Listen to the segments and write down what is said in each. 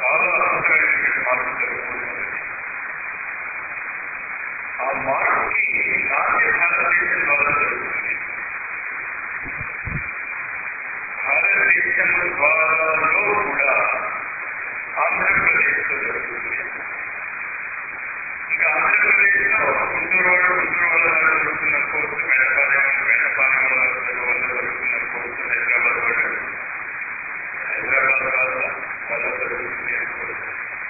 చాలా అద్భుతమైనటువంటి మార్పు జరుగుతుంది. ఆ మార్పుకి నాట్య భారతదేశం ద్వారా జరుగుతుంది. భారతదేశం ద్వారాలో కూడా ఆంధ్రప్రదేశ్లో జరుగుతుంది. ఇంకా ఆంధ్రప్రదేశ్లో గుంటూరు వాళ్ళ జరుగుతున్న కోర్సు, వేటపాలెం వాళ్ళ జరుగుతున్న కోర్సు, హైదరాబాద్ వాళ్ళ జరుగుతుంది అనుకోవచ్చు.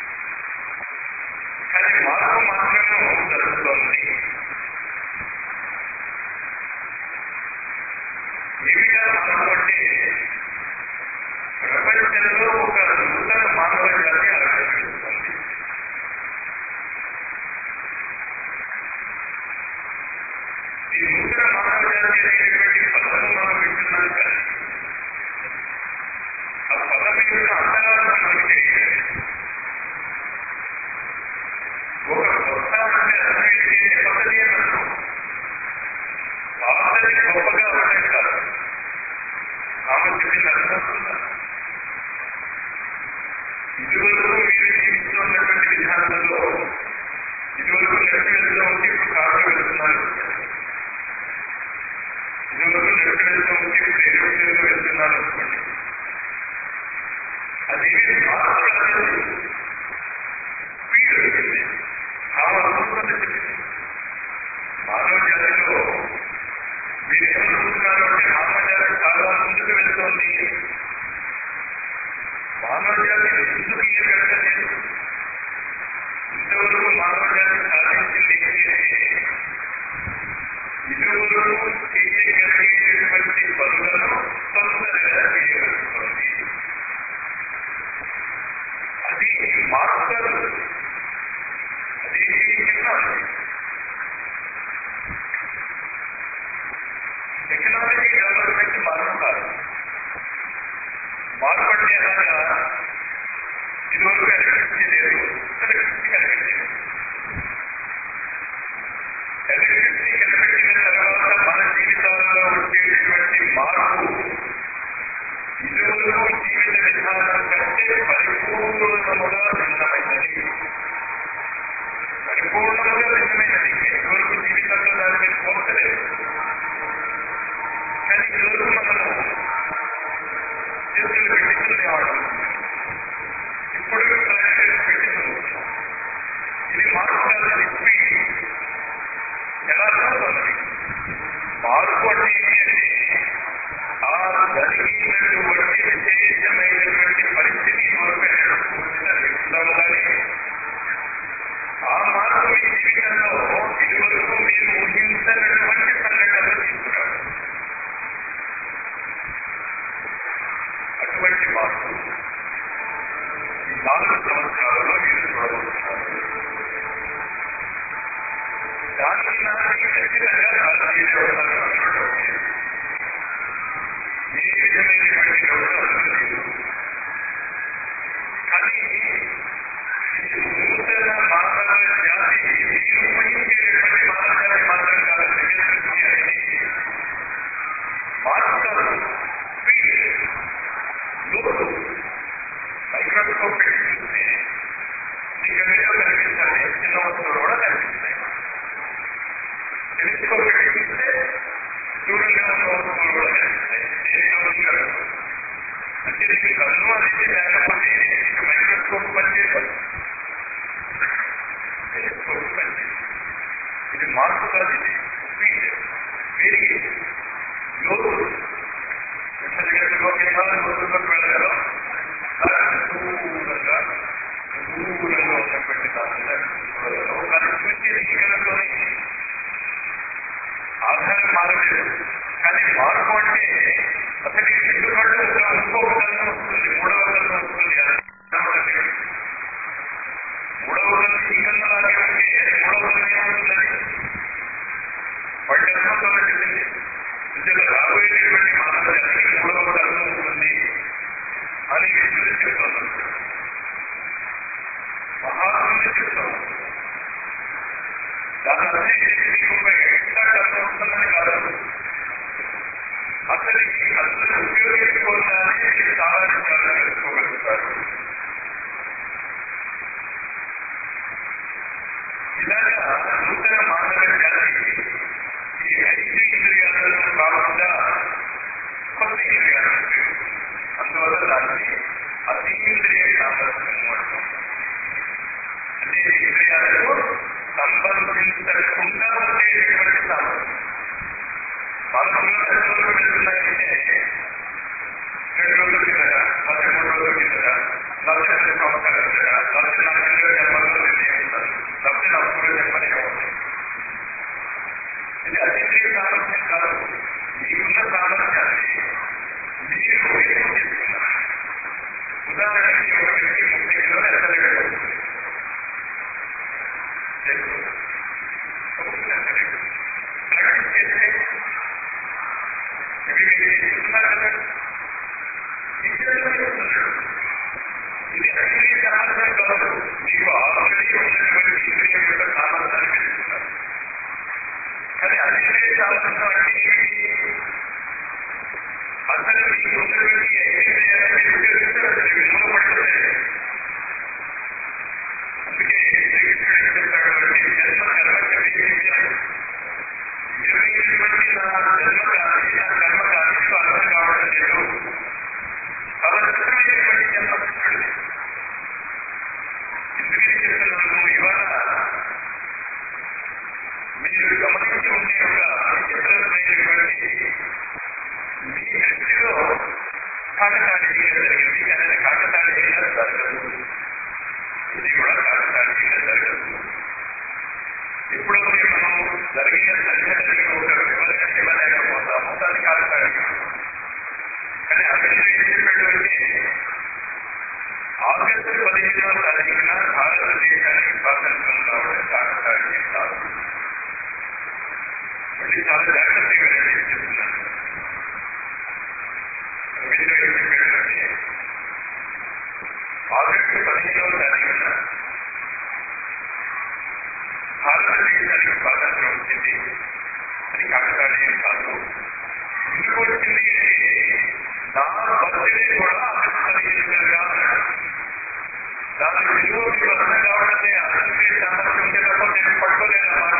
కానీ మార్పు మాత్రమే జరుగుతోంది. ఏమిటా మార్పు అంటే ప్రపంచంలో ఒక నూతన మానవ జాతి ఆవిర్భవిస్తుంది. ఈ నూతన మానవ జాతి అనేటువంటి పదము మనం వింటున్నాం, కానీ ఆ పదం యొక్క అంతరార్థం మనకు తెలియదు. ఒక కొత్త అంటే అర్థం ఏంటంటే కొత్తది అని అర్థం. పాతది గొప్పగా ఉండడం కాదు. కామన్ అర్థం వస్తుందా? ఇదివరకు మీరు జీవిస్తున్నటువంటి విధానంలో ఇదివరకు నడిచి వెళ్తూ ఉంటే ఇప్పుడు కారులో వెళ్తున్నారు. ఇదివరకు నడిచి వెళ్తూ ఉంటే ఇప్పుడు ఏరోప్లేన్లో వెళ్తున్నారు అనుకోండి. అది మార్పు రాలేదు, స్పీడ్ వచ్చింది. అద్భుతంగా చెప్పింది. మానవ జాతిలో మీరు ఏమనుకుంటున్నారు అంటే మానవ జాతి చాలా ముందుకు వెళ్తోంది. మానవ జాతి ఎందుకు ఈ వెళ్ళలేదు? ఇంతవరకు మానవ జాతి సాధించింది ఏంటి అంటే ఇదివరకు చేయగలిగేటువంటి పనులను తొందరగా చేయగలుగుతుంది. అది మార్పు, అది టెక్నాలజీ డెవలప్మెంట్ మార్పు కాదు. మార్పు అంటే ఎలాగా? ఇదివరకు ఎలక్ట్రిసిటీ లేదు, ఎలక్ట్రిసిటీ కనిపెట్టింది. ఎలక్ట్రిసిటీ కనిపెట్టిన తర్వాత మన జీవితాలలో వచ్చేటువంటి మార్పు ఇదివరకు జీవిత విధానం కంటే పరిపూర్ణముగా భిన్నమైనది. పరిపూర్ణముగా భిన్నమైనది. ఇదివరకు జీవితంలో దాని మీద పోతలేదు. కానీ ఈరోజు మనము చేతులు పెట్టుకునేవాడు, ఇప్పుడు ట్రాక్టర్స్ పెట్టుకుంటున్నాం. ఇది మార్పు కాదని చెప్పి ఎలా అర్థమవుతున్నది? మార్పు అంటే ఏంటి అంటే ఆ జరిగినటువంటి విశేషమైనటువంటి పరిస్థితి మనకు ఎక్కడికి ఉండాలి. ఆ మార్పు మీ జీవితంలో ఇదివరకు మీరు ఊహించినటువంటి సంఘటనలు తీసుకురాడు. అటువంటి మార్పు ఈ 4 సంవత్సరాలలో మీరు చూడబోతున్నారు. దానికి నాకు ఖచ్చితంగా భారతీయ వ్యవస్థలో ఏ విధమైనటువంటి డౌట్ లేదు. కానీ ఈ నూతన మానవ జాతి మీరు ఊహించేటువంటి మానవ జాతి మాత్రం కాదు. జగత్తుకి అనేది మార్పు కాదు, స్పీడ్, లోతు. మైక్రోస్కోప్ పెట్టి చూస్తే మీకు ఏదో కనిపించాలి, చిన్న వస్తువులు కూడా కనిపిస్తాయి. టెలిస్కోప్ పెట్టి చూస్తే దూరంగా ఉన్న వస్తువులు కూడా కనిపిస్తాయి. అంటే నీకు కన్ను అనేది లేకపోతే నీకు మైక్రోస్కోప్ పనిచేయదు, టెలిస్కోప్ పనిచేయదు. ఇది మార్పు కాదు, ఇది స్పీడ్, పెరిగి లోతు. జగత్తులోకి లోతుల్లోకి వెళ్ళగలం. దూరంగా ఉన్నటువంటి చూడగలం. కానీ చూసే తీగలలోని ఆధారం మారలేదు. కానీ మార్పు అంటే అసలు ఈ 2 కళ్ళు ఇంకొక కన్ను వస్తుంది, 3వ కన్ను వస్తుంది. మూడవ కన్ను ఈ కన్ను లాగే ఉంటే 3వ కన్ను ఏమవుతుందని వాటి అర్థంతో చెప్పింది. రాబోయేటటువంటి మానవ జాతికి 3వ కన్ను ఉంటుంది అని విద్యుత్ చెప్తున్నాం, మహాత్ములు చెప్తాం. దాని అర్థం ఏంటి? మీకు ఎక్స్ట్రా కన్ను వస్తుందని కాదు. అసలు ఈ కన్ను ఉపయోగించుకోగానే మీరు చాలా విషయాలు తెలుసుకోగలుగుతారు. జరిగిన సంఘటనకి ఒక వివరణ ఇవ్వలేకపోతాము, దాన్ని కాకతాళీయం. కానీ అరవింద్ ఏం చెప్పాడు అంటే ఆగస్టు 15వ తారీఖున భారతదేశానికి స్వాతంత్రం రావడం కాకతాళీయం కాదు. మళ్ళీ చాలా జాగ్రత్తగా రిలీజ్ చేస్తున్నాను. అరవింద్ ఏం చెప్పాడు అంటే ఆగస్టు 15వ తారీఖున భారతదేశానికి స్వాతంత్రం వచ్చింది, అది కాకతాళీయం కాదు. ఎందుకు వచ్చింది అంటే నా బర్త్డే కూడా ఆగస్టు 15గా దాని విలువ మీకు అర్థం కావడమే. అసెంబ్లీ సామర్థ్యం ఉంటే తప్ప నేను పట్టుకోలేదన్నమాట.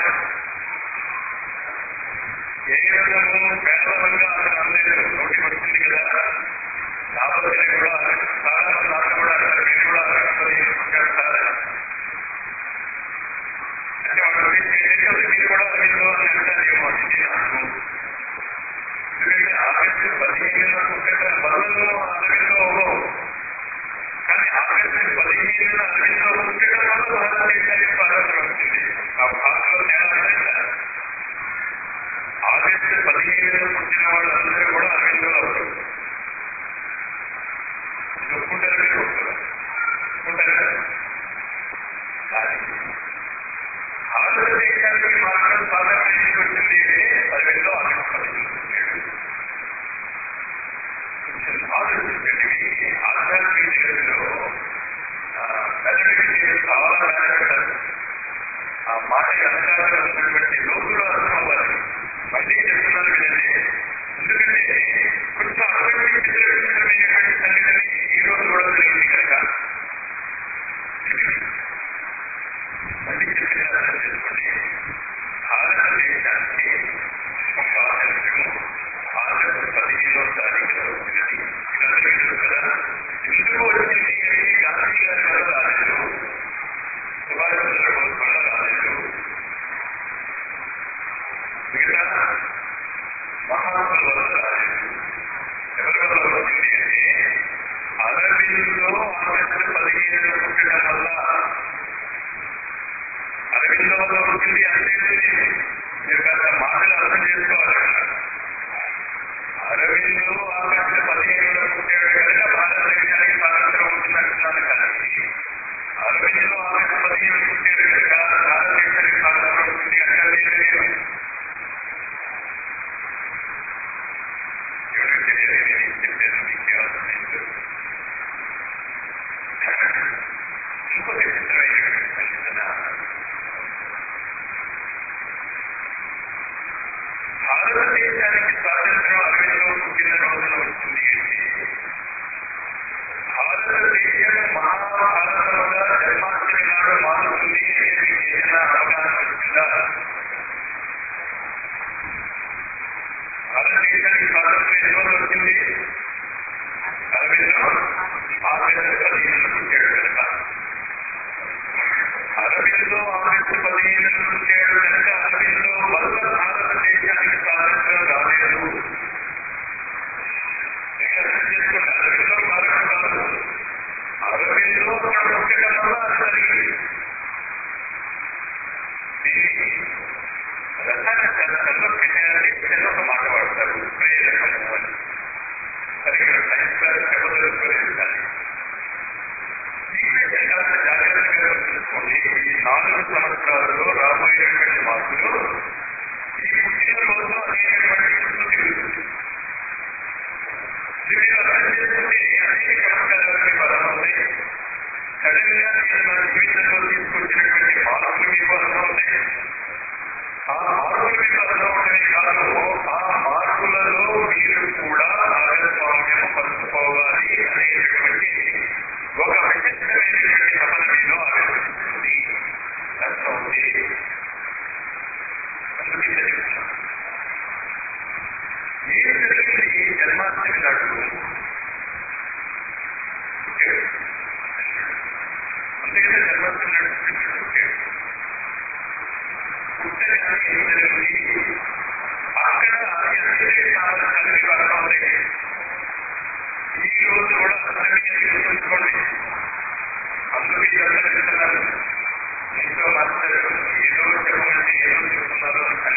ఏ విధము పేదలంగా అతను అనలేదు, నోటి వచ్చింది కదా. నా బర్త్డే కూడా చాలా నాకు కూడా అంటారు, మీరు కూడా ఆగస్టు 15 పుట్టారు అంటే వాడు మీరు కూడా అరవిందో అని అంటారేమో. అది నాకు ఎందుకంటే ఆగస్టు 15న పుట్టడం బదులు అరవిందో అవ్వవు, కానీ ఆగస్టు 15న అరవిందో పుట్టడం వల్ల భారతదేశానికి స్వాతంత్రం వచ్చింది. ఆ భాషలో తేడా ఉందా? ఆగస్టు 15న పుట్టిన వాళ్ళందరూ కూడా అరవిందోలు అవ్వరు. ఇది ఒప్పుకుంటారు, మీరు ఒప్పుకుంటారు కదా. కానీ భారతదేశానికి మాత్రం స్వాతంత్రం ఎందుకు వచ్చింది అంటే అరవిందో ఆగస్టు 15 పుట్టాడు. కొంచెం ఆలోచించండి. ఆధ్యాత్మిక జగత్తులో మెదడుకి మీరు చాలా కష్టపడ్డారు. ఆ మాట వెనకాల ఉన్నటువంటి లోతులు అర్థం అవ్వాలి. మళ్ళీ చెప్తున్నారు వినండి. ఎందుకంటే కొంచెం అటువంటి చిత్రమైనటువంటి సంఘటన ఈ రోజు కూడా జరిగింది కనుక మళ్ళీ చెప్పిన అర్థం చేసుకోండి. భారతదేశానికి స్వాతంత్ర్యము ఆగస్టు 15వ తారీఖున వచ్చినది. ఇదంతా తెలుసు కదా. ఎందుకు వచ్చింది అంటే గాంధీ గారి వల్ల రాలేదు, సుభాష్ చంద్రబోస్ వల్ల రాలేదు, మిగతా మహాత్ముల వల్ల రాలేదు. ఎవరి వల్ల వచ్చింది అంటే అరవిందో ఆగస్టు 15న పుట్టడం వల్ల. అరవిందో వల్ల వచ్చింది అంటే మీరు కాస్త మాటలు అర్థం చేసుకోవాలి. అరవిందో ఆగస్టు 15న పుట్టాడు కనుక భారతదేశానికి స్వాతంత్రం వచ్చిందంటున్నాను. కానీ అరవిందో ఆగస్టు 15న పుట్టాడు కనుక భారతదేశానికి స్వాతంత్రం వచ్చింది అంటే నేను ఎవరికి తెలియదు. నేను చెప్పేది మీకు అర్థమైంది. ఇంకొక చిత్రమైనటువంటి సంఘటన. భారతదేశానికి స్వాతంత్రం అరవిందో పుట్టిన రోజున వచ్చింది అంటే భారతదేశం మహాభారతముగా జన్మాష్టమి నాడు మారుతుంది అంటే మీకు ఏదైనా అవగాహన వచ్చిందా? భారతదేశానికి స్వాతంత్రం ఎన్ని రోజులు వచ్చింది? అరవిందో ఆగస్టు 15న పుట్టాడు కనుక. అరవిందో ఆగస్టు 15న పుట్టాడు కనుక అరవిందో వల్ల భారతదేశానికి స్వాతంత్రం రాలేదు. అర్థం చేసుకోండి. అరవిందో కారణం కాదు, అరవిందో అక్కడ పుట్టడం వల్ల అది జరిగింది. దీన్ని రసాయన శాస్త్రంలో కెటాలిసిస్ ఒక మాట వాడతారు, ప్రేరకము అని. సరే, ఇక్కడ సైన్స్ క్లాస్ చెప్పదలుచుకోలేదు. కానీ దీన్ని కాస్త జాగ్రత్తగా తెలుసుకోండి. ఈ 4 సంవత్సరాలలో రాబోయేటువంటి మార్పులు ఈ పుట్టినరోజు అనేటువంటి చుట్టూ తిరుగుతుంది. ఇది మీరు అర్థం చేసుకుంటే అనేక చమత్కారాలు మీకు అర్థమవుతాయి. సడన్ గా నేను నా జీవితంలో తీసుకొచ్చినటువంటి మార్పులు మీకు అర్థమవుతాయి. ఆ మార్పులు మీకు అర్థమవడమే కాదు, ఆ మార్పులలో మీరు కూడా భాగస్వామ్యం పంచుకోవాలి అనేటువంటి ఒక విశిష్టమైనటువంటి తపన మీలో ఆలోచిస్తుంది. అర్థమవుతుంది. అందుకే చెప్తున్నాను. ఏం జరిగింది? జన్మాష్టమి నాడు పుట్టాడు. అందుకనే జన్మాష్టమి నాడు పుట్టాడు. పుట్టగానే ఏం జరిగింది? అక్కడ ఎంతసేపు సామర్థ్యాలు మీకు అర్థమవుతాయి. ఈ రోజు కూడా అందరినీ గుర్తుంచుకోండి. అందుకే ఇదంతా చెప్తున్నాను. మీతో మాట్లాడుతున్నాను. ఏదో చెప్పమంటే ఏదో చెప్తున్నారు అని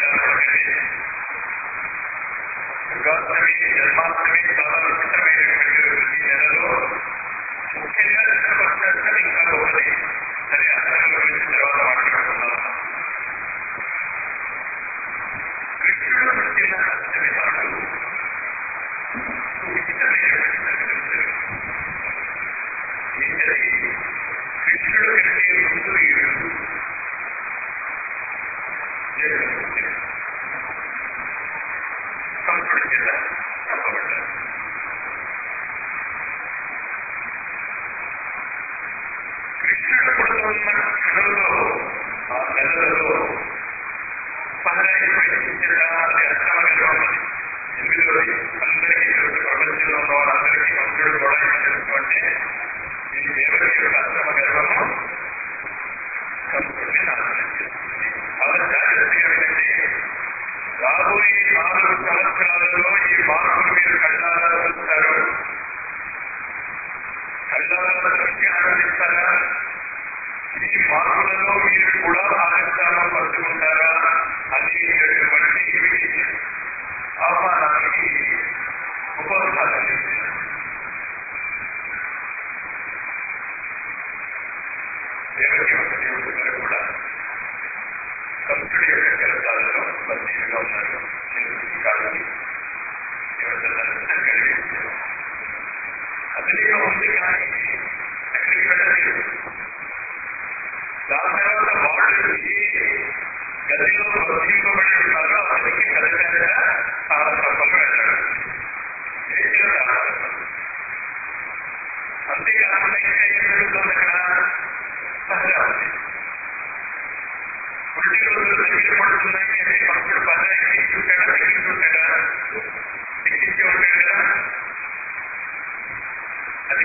ఉన్న క్షణంలో ఆ నెలలో పహరైపోయింది. అది అష్టమ గర్భం. అది ఎనిమిదవది. అందరికీ తెలుసు, ప్రపంచంలో ఉన్న వాళ్ళందరికీ మంత్రుడు కూడా ఏమని తెలుసు అంటే ఈ దేవకి యొక్క అష్టమ గర్భము కంసుడిని నాశనం చేస్తుంది. చాలా జాగ్రత్తగా వినండి. రాబోయే 4 సంవత్సరాలలో ఈ మార్పులు మీరు కళ్ళారా చూస్తారు. కళ్ళారా చూసి ఆనందిస్తారా? ఈ మార్పులలో మీరు కూడా ఆనందాన్ని పంచుకుంటారా అనేటటువంటి ఆహ్వానానికి ఉపోద్ఘాతం చేసింది. దేవకి వసుదేవుడు గారు కూడా కంసుడి యొక్క కరతాలలో బందీలుగా ఉన్నారు. చిన్న కాళ్ళని దేవతలంతా కలిగించారు. అతనిగా ఉంది కానీ అక్కడికి వెళ్ళలేదు. దాని తర్వాత వాళ్ళు ఏ గదిలో బంధింపబడి ఉన్నారో అతనికి కదలగా ఆ తప్పలు వెళ్ళాడు. అంతేకాకుండా ఇంకా ఏం జరుగుతుంది అక్కడ? పహరా ఉంది. కొన్ని రోజులు దగ్గర పడుతున్నాయి అంటే కంసుడు పహరా ఎక్కించుంటాడా? ఎక్కించుంటాడా? ఎక్కించి ఉంటాడు కదా. అది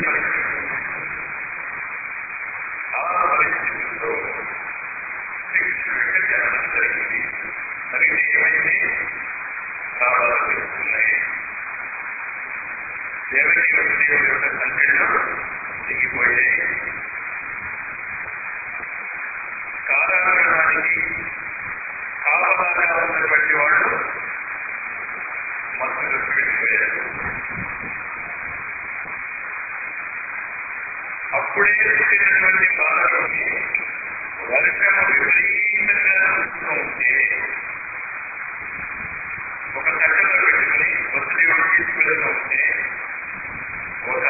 ఆ పరిస్థితుల్లో శ్రీకృష్ణుడికి జరగడం జరిగింది. జరిగితే ఏమైంది? రావాలు తెలుస్తున్నాయి. దేవకి వసుదేవుడి యొక్క సంఖ్యలు దిగిపోయాయి. కారాగృహానికి కాపలాగా ఉన్నటువంటి వాళ్ళు మత్తులోకి వెళ్ళిపోయారు. అప్పుడే పుట్టినటువంటి బాలకుడిని వర్షము విపరీతంగా చూస్తూ ఉంటే ఒక తట్టలో పెట్టుకుని వసుదేవుడు తీసుకువెళ్తూ ఉంటే ఒక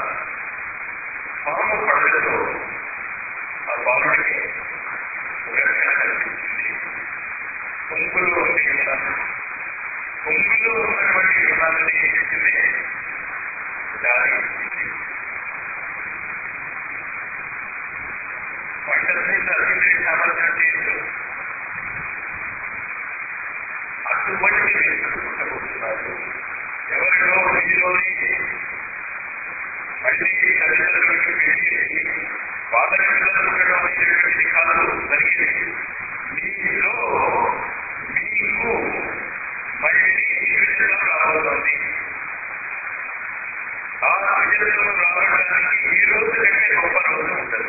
పాము పడగతో ఆ బాలుడికి రక్షణ కల్పించింది. కొంగులో ఉంది కదా, కొంగులో ఉన్నటువంటి విమానాన్ని ఏం చేసింది? దారి వంటలైన అతిథి సామర్థ్యం లేదు. అటువంటి వ్యక్తులు పుట్టబోతున్నారు. ఎవరిలో మీలోని మళ్ళీ తల్లిదండ్రులకు పెరిగేది వాళ్ళకి పిల్లలు ఉండడం అనేటువంటిది కాదు జరిగేది. మీలో మీకు మళ్ళీ విడుదల రాబోతోంది. ఆ విడుదల రావడానికి ఈ రోజు కంటే గొప్ప రోజు ఉండదు.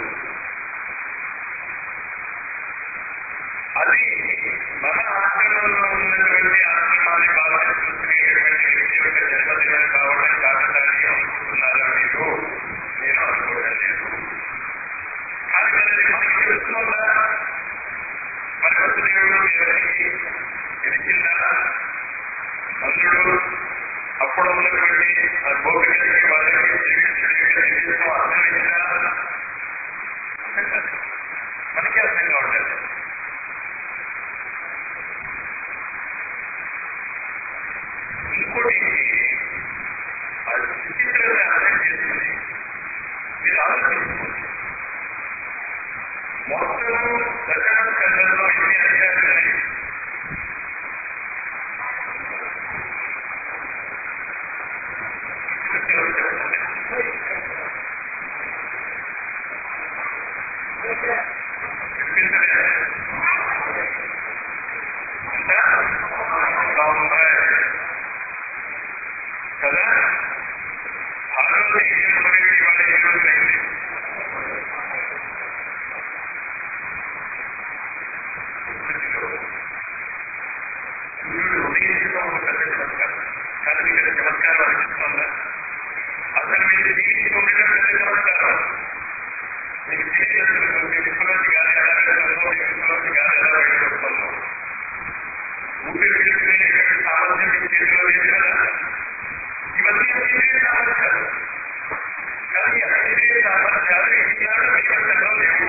అది మన ఆశ్రమంలో ఉన్నటువంటి ఆశ్రమాన్ని బాగా చూసుకునేటువంటి వ్యక్తి యొక్క జన్మదినం కావడం కాకటాన్ని అనుకుంటున్నారా మీరు? నేను అనుకోవడం లేదు. కానీ మనకి తెలుస్తుందా? మన వసుదేవుడు దేవకి గెలిచిందా? నందుడు అప్పుడు ఉన్నటువంటి ఆ గోపికలకి వాళ్ళకి శ్రీకృష్ణుడి యొక్క దివ్యత్వం అర్థమైందా? మనకి అర్థం కావట్లేదు. ఇంకోటి ఆ విచిత్రంగా అర్థం చేసుకుని మీరు ఆలోచించుకోండి. మొత్తం దశరథంలో ఎన్ని అధ్యాయాలు ఉన్నాయి? చెప్పించలే ఇంకా 90 కదా. భాగవత యజ్ఞం మొదలెట్టి వాళ్ళ ఎన్ని రోజులైంది? సూర్యుడు ఉదయించడం ఒక పెద్ద చమత్కారం. కానీ ఇక్కడ చమత్కారం అనిపిస్తుందా? అసలు మీరు జీవించి ఉండడం పెద్ద చమత్కారం. మీకు తెలియదు మీ విశ్వలోకి గాలి ఎలా వెళ్తుందో, మీ విశ్వలోకి గాలి ఎలా బయటపడుతుందో. ఊపిరి పీల్చుకునేటువంటి సామర్థ్యం మీ చేతిలో లేదు కదా. ఇవన్నీ అతీంద్రియ సామర్థ్యాలు. కానీ అతీంద్రియ సామర్థ్యాలు ఈనాడు మీ వశంలో లేవు.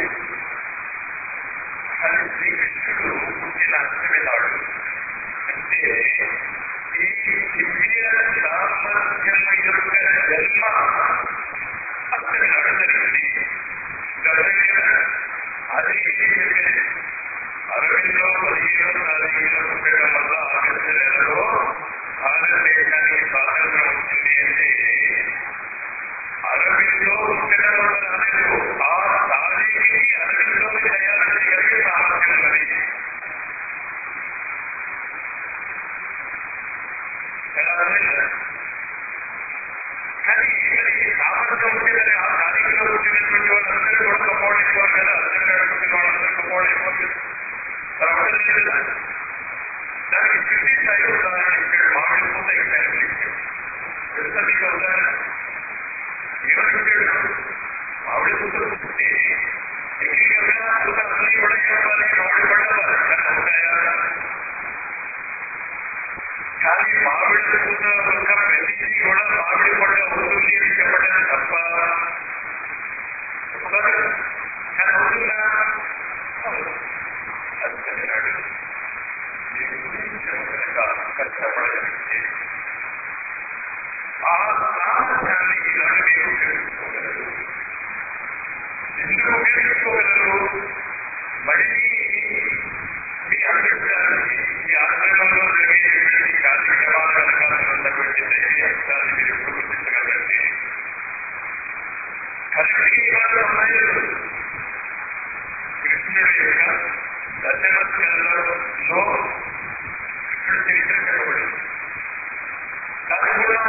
కానీ శ్రీకృష్ణుడు పుట్టిన అష్టమినాడు అంటే ఈ దివ్య సామర్థ్యం యొక్క జన్మ అష్టమినాడు జరిగింది. అది చెప్పేది. అరవిందో 15వ తారీఖున పుట్టడం వల్ల ఆగస్టు నెలలో భారతదేశానికి స్వాతంత్రం వచ్చింది అంటే అరవిందో పుట్టడం వల్ల రాలేదు. ఆ తారీఖుకి అరవిందోని తయారు చేయగలిగే సామర్థ్యం ఉన్నది. కానీ సామర్థ్యం ఉంటుందని ఆ తారీఖులో పుట్టినటువంటి వాళ్ళందరూ కూడా గొప్పవాళ్ళైపోరు కదా. అర్జునుడు పుట్టిన వాళ్ళందరూ గొప్పవాళ్ళైపోరు కదా. దానికి సిద్ధి స్థాయిలో ఉదాహరణ ఇచ్చాడు. మామిడి పూత ఎగ్జాంపుల్ ఇచ్చాడు. తెలుసా మీకు ఉదాహరణ? ఏమంటాడు? మామిడి పూత పుట్టి టెక్నికల్గా పూత అన్ని కూడా ఏమవ్వాలి? మామిడి పడాలి. ఉంటాయా? కానీ మామిడి పూత ఒక ప్రతిదీ కూడా మామిడి పండు అవుతుంది అని చెప్పడం తప్ప చెప్పగలరు. కానీ అవుతుందా? అర్జునుడు దీని గురించి కనుక కష్టపడగలిగితే ఆ సామర్థ్యాన్ని ఇలాంటి మీరు ఉపయోగించుకోగలరు. ఎందుకు ఉపయోగించుకోగలరు? మళ్ళీ మీ అదృష్టాన్ని, ఈ ఆశ్రమంలో జరిగేటువంటి కార్యక్రమాల వెనకాల ఉన్నటువంటి దైవీయత్వాన్ని మీరు ఎప్పుడు గుర్తించగలండి? కరెక్ట్గా ఇవాళ ఉన్నాయి. కృష్ణుడి యొక్క దశమస్కంలో కృష్ణుడి చరిత్ర చెప్పబడింది. దాని కూడా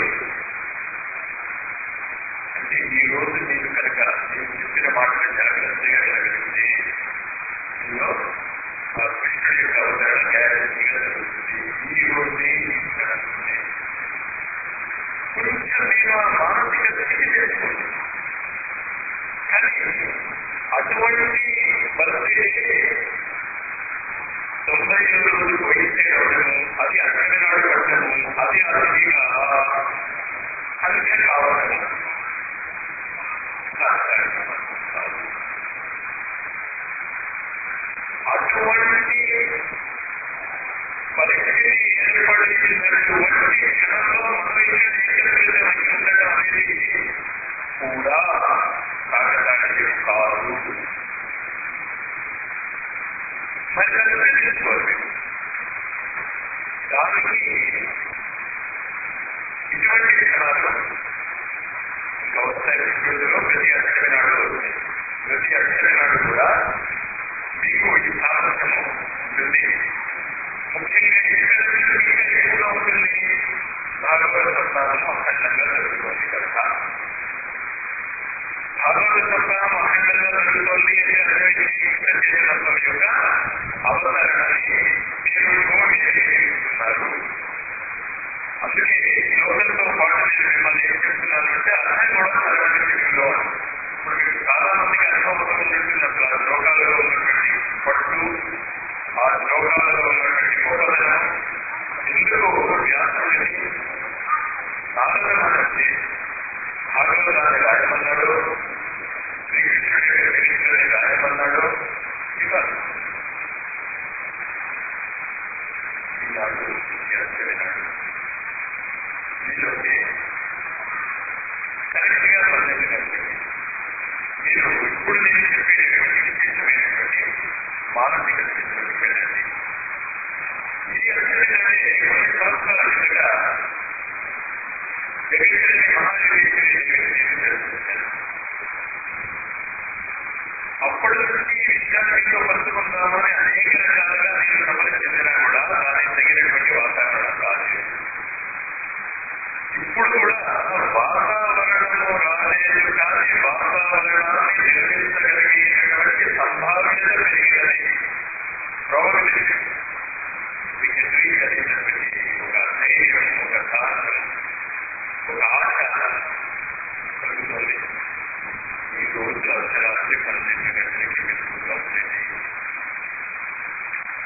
అంటే ఈ రోజు మీరు కనుక నేను చెప్పిన మాటలు జాగ్రత్తగా వినగలిగితే ఇందులో ఆ కృష్ణుడి యొక్క అవతరణ గ్యారెంటీగా జరుగుతుంది. ఈ రోజే అనుకుంటే కొంచెం నేను ఆ మానసిక స్థితి తెలుసుకుంది. కానీ అటువంటి పరిస్థితి 90వ రోజు వయస్సే అవడము, అది అక్కడి నాడు పడటము, అది అతిగా సంఖ్య కావడము అటువంటి పరిస్థితి ఏర్పడినటువంటి క్షణంలో మనం ఏకీకృతమై ఉండడం అనేది కూడా కాకతాళీయం కాదు. మరి దాన్ని ప్రశ్నించుకోవాలి. దానికి ఇటువంటి క్షణాలు ఇంకా వస్తాయి. రోజులో ప్రతి అక్షర నాడు వస్తాయి. ప్రతి అక్షర నాడు కూడా మీకు ఈ సామర్థ్యము ఉంటుంది. ముఖ్యంగా ఇక్కడ ఇంకా ఎక్కువగా ఉంటుంది. భాగవత సప్తాహము అఖండంగా జరుగుతుంది కనుక భాగవత సప్తాహం అఖండంగా జరుగుతుంది అని అర్థమైంది. కృష్ణ చైతన్యం యొక్క అవతరణని మీరు చూస్తున్నారు. అందుకే శ్లోకంతో పాటు నేను మిమ్మల్ని ఏం చెప్తున్నాను అంటే అర్థం కూడా చదవండి తెలుగులో. ఇప్పుడు మీకు చాలా మందికి అనుభవం ఉంటుంది. అసలు ఆ శ్లోకాలలో ఉన్నటువంటి పట్టు, ఆ శ్లోకాలలో ఉన్నటువంటి గొప్పదనం, ఎందుకు వ్యాసుడిని నారద మహర్షి భాగవతాన్ని రాయమన్నాడు, శ్రీకృష్ణుడి యొక్క చరిత్రని రాయమన్నాడు. ఇవ్వాలి ఈనాడు వినాడు మీలోకి కరెక్ట్ గా 12 గంటలకి మీరు ఇప్పుడు నేను చెప్పేటటువంటి విశేషమైనటువంటి మానసిక స్థితిలోకి వెళ్ళండి. ఈ అర్థమైనది కొన్ని సంవత్సరాల కిందట జగత్తుని మహాయోగేశ్వరి తెలుసుకుంటాను. అప్పటి నుంచి ఈ విషయాన్ని మీతో పంచుకుందామని అనేక రకాలుగా నేను సభలు చెందినా కూడా దానికి తగినటువంటి వాతావరణం రాలేదు. ఇప్పుడు కూడా వాతావరణము రాలేదు, కానీ వాతావరణాన్ని నిర్మించగలిగేటటువంటి సంభావ్యత పెరిగినది. ప్రాబబిలిటీ కలిగినటువంటి ఒక ధైర్యం, ఒక సాహసం, ఒక ఆశ కలుగుతుంది. ఈ రోజు అర్ధరాత్రి 12 గంటలకి వెళ్తుగా ఉండేది.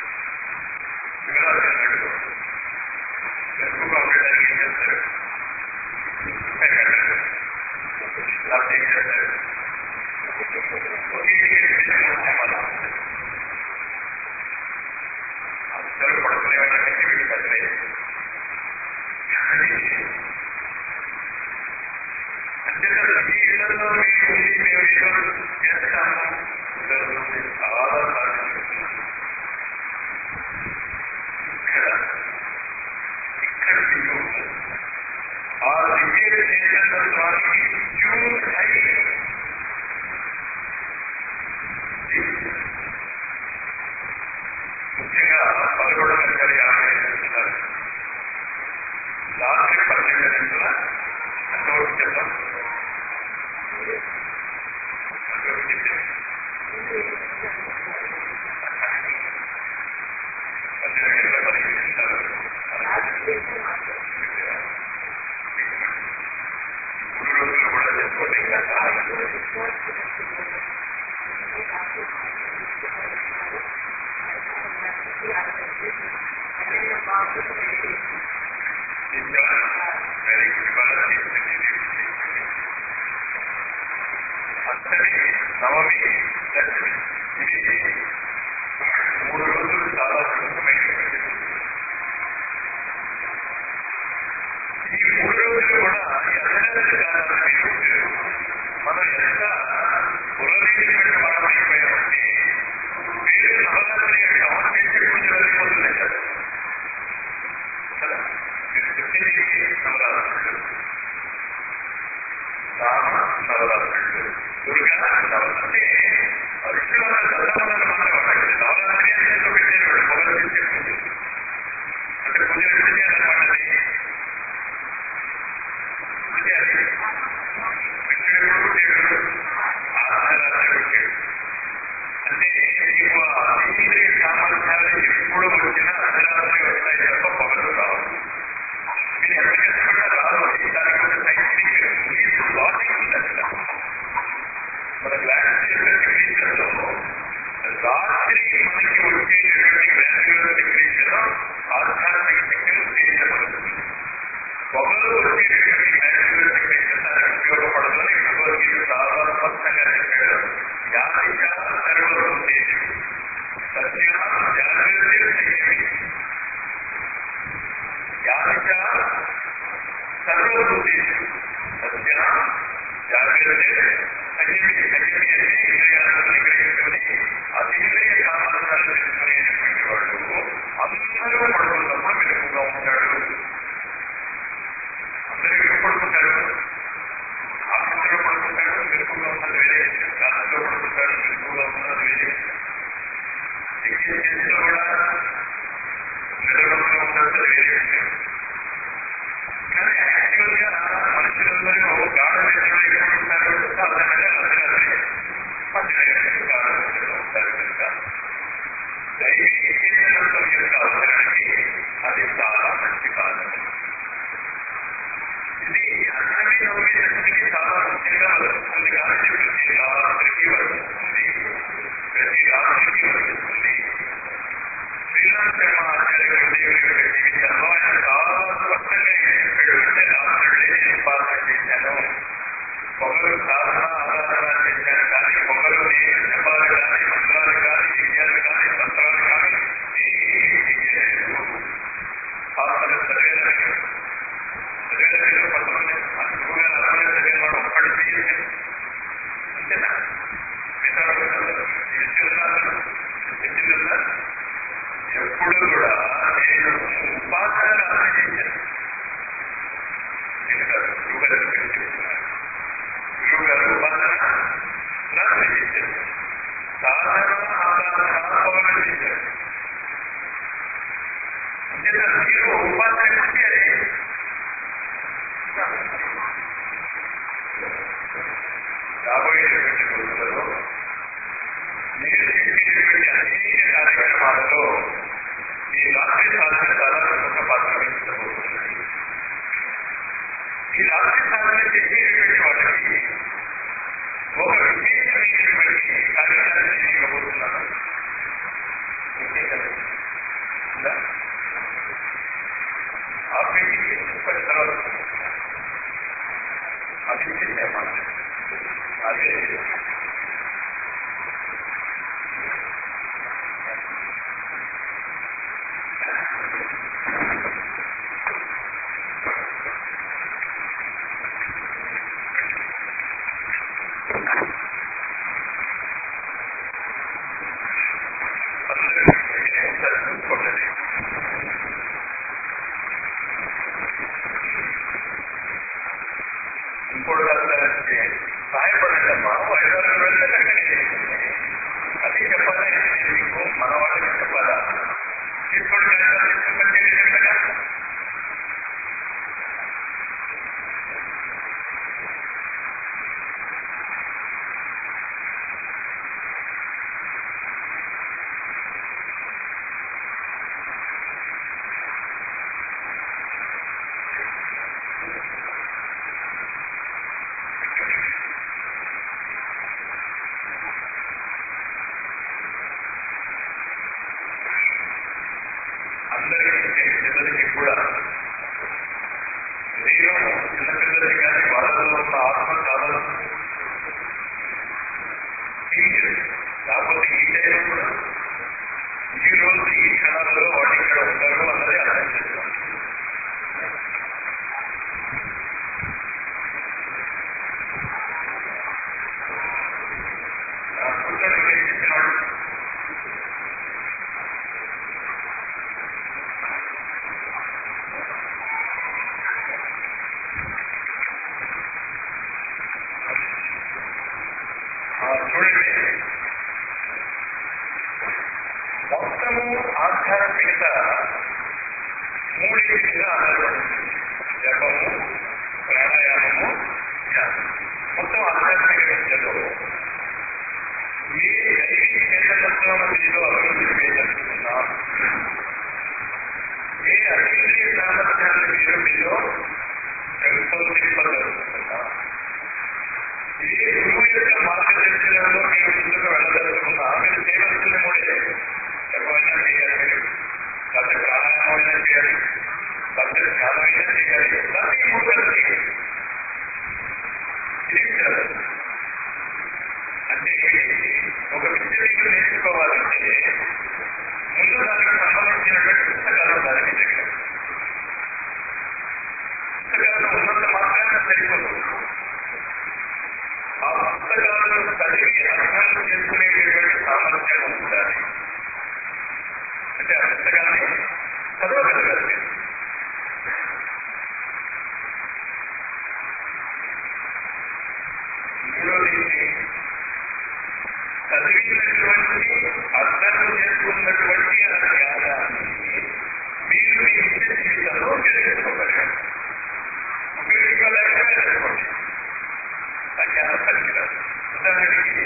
వర్తిస్తుంది. శ్రీరామ్ శర్మ ఆచార్య గురుదేవుడి జీవితంలో ఆయన చాలా స్పష్టంగా చెప్పాడు. అంటే రాత్రుడే ఉపాసన చేశాను, పొగలు సాధన ఆరాధన చేశాను, కానీ పొగలు నేను జపాలు కానీ మంత్రాలు కానీ యజ్ఞాలు కానీ తంత్రాలు కానీ చేయలేదు. ఆత్మను చదివేదానికి కొంతమంది ఎక్కువగా అర్థమే చదివిన వాడు ఒక్కటి చేయలేదు. అంతేనా? ఎప్పుడు కూడా నేను ఉపాసన రాత్రి చేశాను. గురువు గారు చెప్తున్నారు, గురువు గారు ఉపాసన రాత్రి చేశారు, సాధన ఆరాధన పౌరులు చేశారు. అంతేనా? మీరు ఉపాసన చేస్తే రాబోయేటువంటి రోజులలో మీరు చేసేటువంటి అనేక కార్యక్రమాలలో ఈ రాత్రి సాధన చాలా ప్రముఖ పాత్ర వహించబోతున్నది. ఈ రాత్రి సాధన చేసేటువంటి వాళ్ళకి ఒక విశేషమైనటువంటి కార్యక్రమాన్ని నేను ఇవ్వబోతున్నాను. ఆపేసి తర్వాత అది చేసేమాట అదే సహాయపడండి అమ్మా. 5-6 రోజుల కంటే అది చెప్పాలా? నేను మీకు మన వాళ్ళకి చెప్పాలా? తీసుకోండి చెప్పండి చెప్పండి. అందరికీ పిల్లలకి కూడా శరీరం చిన్నపిల్లలకి కానీ వాళ్ళలో ఉన్న ఆత్మ చాలా కాకపోతే ఈ టైం కూడా ఈ రోజు ఈ క్షణాలలో వాళ్ళు ఇక్కడ ఉంటారు అన్నది అర్థం చేస్తాం. కూర్చోండి మీరు చెప్పిన వాళ్ళు. చూడండి, మొత్తము ఆధ్యాత్మికత మూడింటి మీద ఆధారపడుతుంది. జపము, ప్రాణాయామము, ధ్యానం. మొత్తం ఆధ్యాత్మిక విద్యలో ఏ దైవీ చేతనత్వం మీలో అభివృద్ధి చేయదలుచుకున్నా, ఏ అతీంద్రియ సామర్థ్యాన్ని మీరు మీలో పెంపొందింపదలుచుకున్నా, ఏ గురువు యొక్క మార్గదర్శనంలో మీరు ముందుకు వెళ్ళదలుచుకున్నా మీరు చేయవలసిన మూడే. జపమైనా చేయాలి, లేకపోతే ప్రాణాయామైనా చేయాలి, లేకపోతే ధ్యానమైనా చేయాలి, లేకపోతే ఈ మూడు కలిసి ఇది చేయాలి. అంటే ఒక విద్య మీరు నేర్చుకోవాలంటే ముందు దానికి సంబంధించినటువంటి పుస్తకాలు దానికి దగ్గర పుస్తకాలను ఉన్నంత మాత్రాన సరిపోదు. ఆ పుస్తకాలను చదివి అర్థం చేసుకునేటటువంటి సామర్థ్యం ఉండాలి. అంటే ఆ పుస్తకాన్ని చదవగలగాలి. మూడోది చదివినటువంటి అర్థం చేసుకున్నటువంటి ఆ జ్ఞానాన్ని మీరు మీ నిత్య జీవితంలో ఉపయోగించుకోగలగాలి. ఉపయోగించుకోలేకపోయారనుకోండి ఆ జ్ఞానం పనికిరాదు. ఉదాహరణకి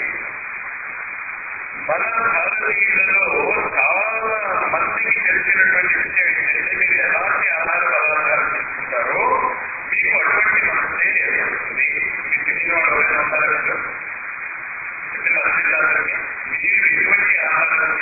మన భారతీయులలో చాలా మందికి తెలిసినటువంటి విషయం ఏంటంటే మీరు ఎలాంటి ఆహార పదార్థాలు తీసుకుంటారో మీకు అటువంటి మనసే ఏర్పడుతుంది. మీకు తెలియని వాళ్ళు ఎవరైనా ఉన్నారా? మీరు ఎటువంటి ఆహారం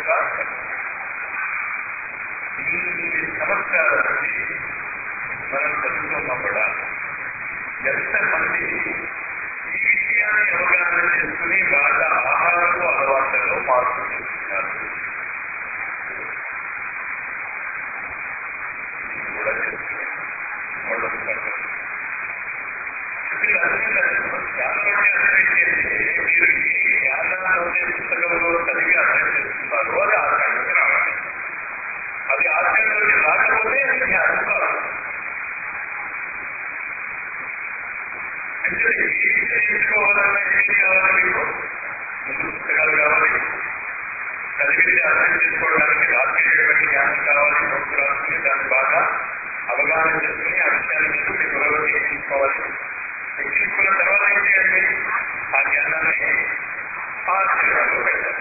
ఇన్ని సంవత్సరాల నుండి మనం చదువుతున్నా కూడా ఎంతమంది ఈ విషయాన్ని అవగాహన చేసుకుని వాళ్ళ ఆహారపు అలవాట్లలో మార్పు చేస్తున్నారు. ఇది కూడా చేస్తున్నారు. జ్ఞానం అంటే అర్థం ఏంటంటే మీరు ఏ జ్ఞానాన్ని పుస్తకంలో చదివి అర్థం చేస్తున్నారో అది ఆచరణకి రావాలి. అది ఆచరణలోకి రాకపోతే అది జ్ఞానం కాదు. అంటే ఏ విషయం నేర్చుకోవాలన్నా ఏం కావాలి? మీకు ముందు పుస్తకాలు కావాలి, చదివితే అర్థం చేసుకోవడానికి రాసేటటువంటి జ్ఞానం కావాలి, నోట్స్ రాసుకుని దాన్ని బాగా అవగాహన చేసుకుని ఆ విషయాన్ని మీరు మీ బుర్రలోకి ఎక్కించుకోవాలి. ఎక్కించుకున్న తర్వాత ఏం చేయాలి? ఆ జ్ఞానాన్ని ఆచరణలో పెట్టాలి.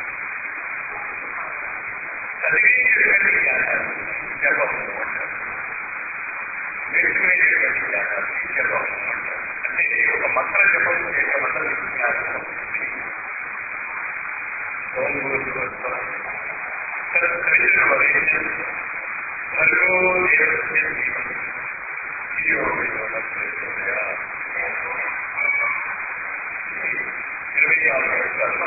చదివేటటువంటి జ్ఞానాన్ని జపము అంటారు, నేర్చుకునేటటువంటి జ్ఞానాన్ని జపము అంటారు. అంటే ఒక మంత్ర జపం చేయడం వల్ల మీకు జ్ఞానం వస్తుంది. ఓం గురుభువః తత్సవితుర్వరేణ్యం భర్గో దేవస్య ధీమహి ధియో యో నః ప్రచోదయాత్. 26వ శ్లోకం.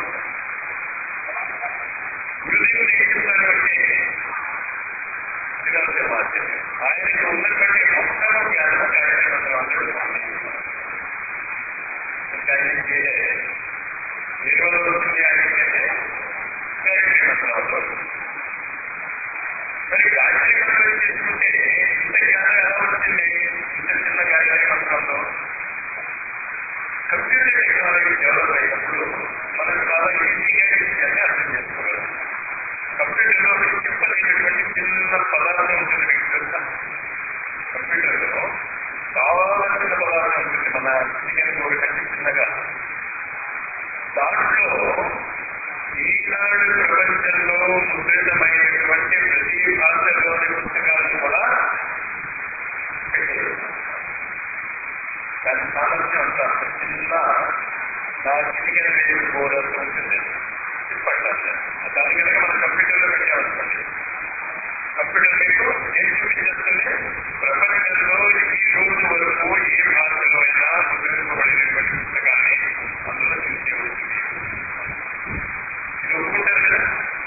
గురుదేవుడు ఏం చెప్తారంటే శ్రీరామచంద్రాచార్య ఆయనకు ఉన్నటువంటి మొత్తం జ్ఞానం గాయత్రి మంత్రం అంతా ఇంకా ఏం చేయలేదు. ఏ వల్ల వస్తుంది ఆయనకి అంటే గాయత్రి మంత్రం వల్ల. మరి గాయత్రి మంత్రం చేసుకుంటే ఇంత జ్ఞానం ఎలా వచ్చింది? ఇంత చిన్న గాయత్రి మంత్రంలో కంప్యూటర్ టెక్నాలజీ డెవలప్ అయినప్పుడు మనం చాలా ఈజీగా విషయాన్ని అర్థం చేసుకోగలం. కంప్యూటర్లో మీకు చెప్పలేనటువంటి చిన్న పదార్థం ఉంటుంది. మీకు తెలుసా? కంప్యూటర్లో చాలా చిన్న పదార్థం ఉంటుంది, మన చికెన్ కూడా కంటే చిన్నగా. దాంట్లో ఈనాడు ప్రపంచంలో ముద్రితమైనటువంటి ప్రతి భాషలోని పుస్తకాలను కూడా పెట్టేది. దాని సామర్థ్యం అంతా చిన్న నా చిటికెన వేలు బోరస్ ఉంటుంది పట్టాలి. దాని కనుక మనం కంప్యూటర్లో పెట్టామనుకోండి, కంప్యూటర్ మీకు ఏం చూపించేస్తుంది? ప్రపంచంలో ఈ రోజు వరకు ఏ భాషలో అయినా ముద్రించబడినటువంటి పుస్తకాన్ని అందులో చూసేవచ్చు. ఇది ఒప్పుకుంటారు కదా?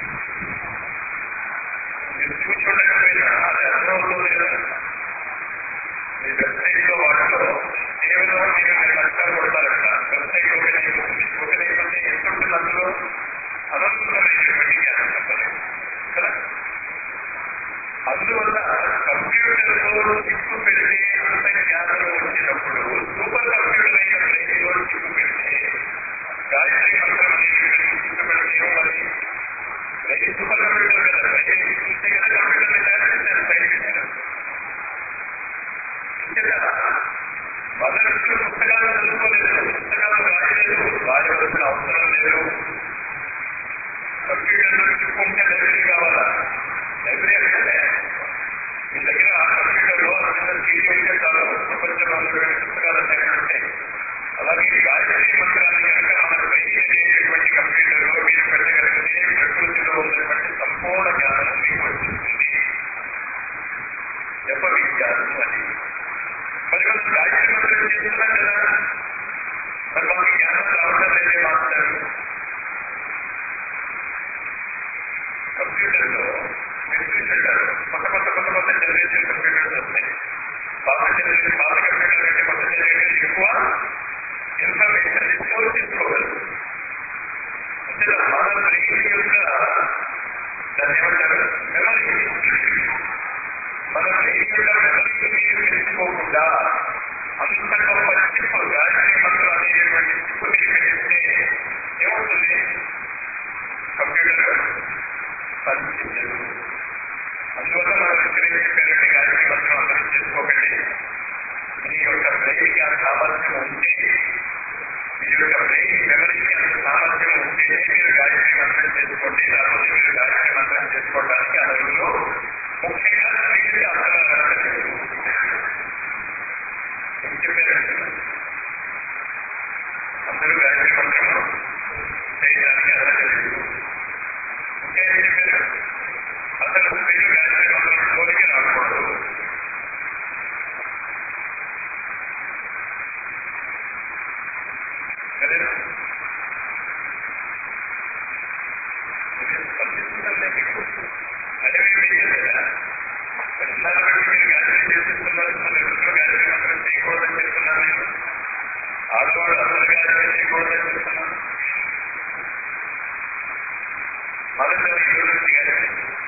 మీరు చూసి ఉండకపోయినా అది అర్థమవుతుంది కదా. మీ వెబ్సైట్ లో వాటిలో కేవలం మీరు కష్టాలు పడతారట. వెబ్సైట్ ఓపెన్ అయిపోతుంది. ఓపెన్ అయిపోతే ఎంత ఉంటుంది అందులో? అనంతమైనటువంటి జ్ఞానం చెప్పలేదు కదా. అందువల్ల కంప్యూటర్లో చిప్పు పెడితే అంత జ్ఞానం వచ్చినప్పుడు సూపర్ కంప్యూటర్ అయిన బ్రెయిన్లో చిప్పు పెడితే గాయత్రి మంత్రం అనేటువంటి చిప్పు పెడితే మరి బ్రెయిన్ సూపర్ కంప్యూటర్ కదా. బ్రెయిన్ చూస్తే కదా కంప్యూటర్ని తయారు చేశారు సైంటిస్టులు. మదర్సులు పుస్తకాలు చదువుకోలేదు, పుస్తకాలు రాయలేదు, రాయవలసిన అవసరం లేదు. కంప్యూటర్లో చిప్పుకుంటే లైబ్రరీ కావాలా? లైబ్రరీ అంటే మీ దగ్గర కంప్యూటర్లో చిన్న సీడీ ఉంటే చాలు, ప్రపంచంలో ఉన్నటువంటి పుస్తకాలన్నీ అక్కడ ఉంటాయి. అలాగే గాయత్రి మంత్రాన్ని కనుక మన బ్రెయిన్ అనేటువంటి కంప్యూటర్లో మీరు పెట్టగలిగితే ప్రకృతిలో ఉన్నటువంటి సంపూర్ణ జ్ఞానం మీకు వచ్చేస్తుంది. జప విజ్ఞానం అది. మరి మనం గాయత్రి మంత్రం చేస్తున్నాం కదా, మరి మాకు జ్ఞానం రావడం లేదే మాట్లాడు. కంప్యూటర్లో మీరు చూసుంటారు, కొత్త జనరేషన్ కంప్యూటర్స్ వస్తాయి. పాత కంప్యూటర్ కంటే కొత్త జనరేషన్ ఎక్కువ ఇన్ఫర్మేషన్ స్టోర్ చేసుకోగలరు. అంటే మన బ్రెయిన్ యొక్క దాన్ని ఏమంటారు? మెమరీ. మన బ్రెయిన్ యొక్క మెమరీని మీరు పెంచుకోకుండా అంత గొప్ప చిప్ గాయత్రి మంత్రం అనేటువంటి చిప్ మీరు పెట్టిస్తే ఏమవుతుంది? కంప్యూటర్ పనిచేయదు. అందువల్ల మనం ఇక్కడే చెప్పారంటే గాయత్రి మంత్రం అందరూ చేసుకోకండి. మీ యొక్క బ్రెయిన్కి ఆ సామర్థ్యం ఉంటే, మీ యొక్క బ్రెయిన్ మెమరీకి అంత సామర్థ్యం ఉంటేనే మీరు గాయత్రి మంత్రం చేసుకోండి. లేకపోతే మీరు గాయత్రి మంత్రం చేసుకోవడానికి అడుగులో ముఖ్యంగా స్త్రీలకి అసలు అడగలేదు. ఏం చెప్పారంటే అందరూ గాయత్రి మంత్రం చేయడానికి అడగలేదు. ఇంకా ఏం ఏం చెప్పారు? అసలు స్త్రీలు గాయత్రి మంత్రంలోనికి రాకూడదు. కదా స్పందిస్తుందంటే మీకు అదే మీరు చేయలేదా? ఎన్నాళ్ళు బట్టి మీరు గాయత్రి చేపిస్తున్నారు, మన ఇంట్లో గాయత్రి మంత్రం చేయకూడదని చెప్తున్నాను నేను. ఆడవాళ్ళు అసలు గాయత్రి చేయకూడదని చెప్తున్నాను. మొదటి గురించి గాయత్రి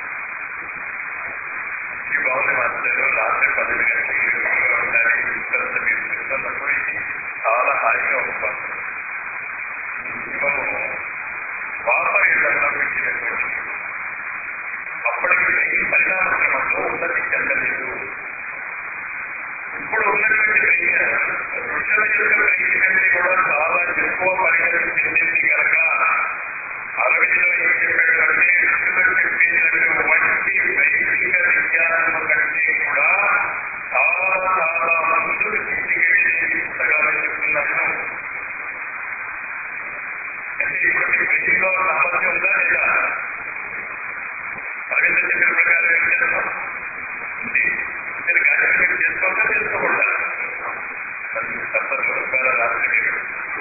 ఇది బాగుంది మాస్టర్. రాత్రి 12 గంటలకి ఎదురుగా ఉండాలి. ఇంత మీరు చెప్తున్నప్పుడు ఇది చాలా హాయిగా ఉంటాం. జీవము వాపరితంలో పెట్టినటువంటి అప్పటికి పరిణామ క్రమంలో ఉన్నతి చెందలేదు. ఇప్పుడు ఉన్నటువంటి క్రియ ఋషుల యొక్క క్రియ కంటే కూడా చాలా ఎక్కువ పరిణతి చెందింది కనుక 60లో ఏం చెప్పాడంటే ఋషులు చెప్పినటువంటి వైదిక విజ్ఞానము కంటే కూడా చాలా చాలా ముందుకు తీసుకెళ్ళి పుస్తకాలు చెప్తున్నాను. అంటే ఇప్పటి క్రియలో సామర్థ్యం ఉందా లేదా? అరవింద చెప్పిన ప్రకారం ఏం చేస్తాం ఉంది. ఇక్కడ గాయత్రి మీరు చేసుకోవచ్చా చేసుకోకూడదా? సప్తస్వరూపాల రాత్రి మీరు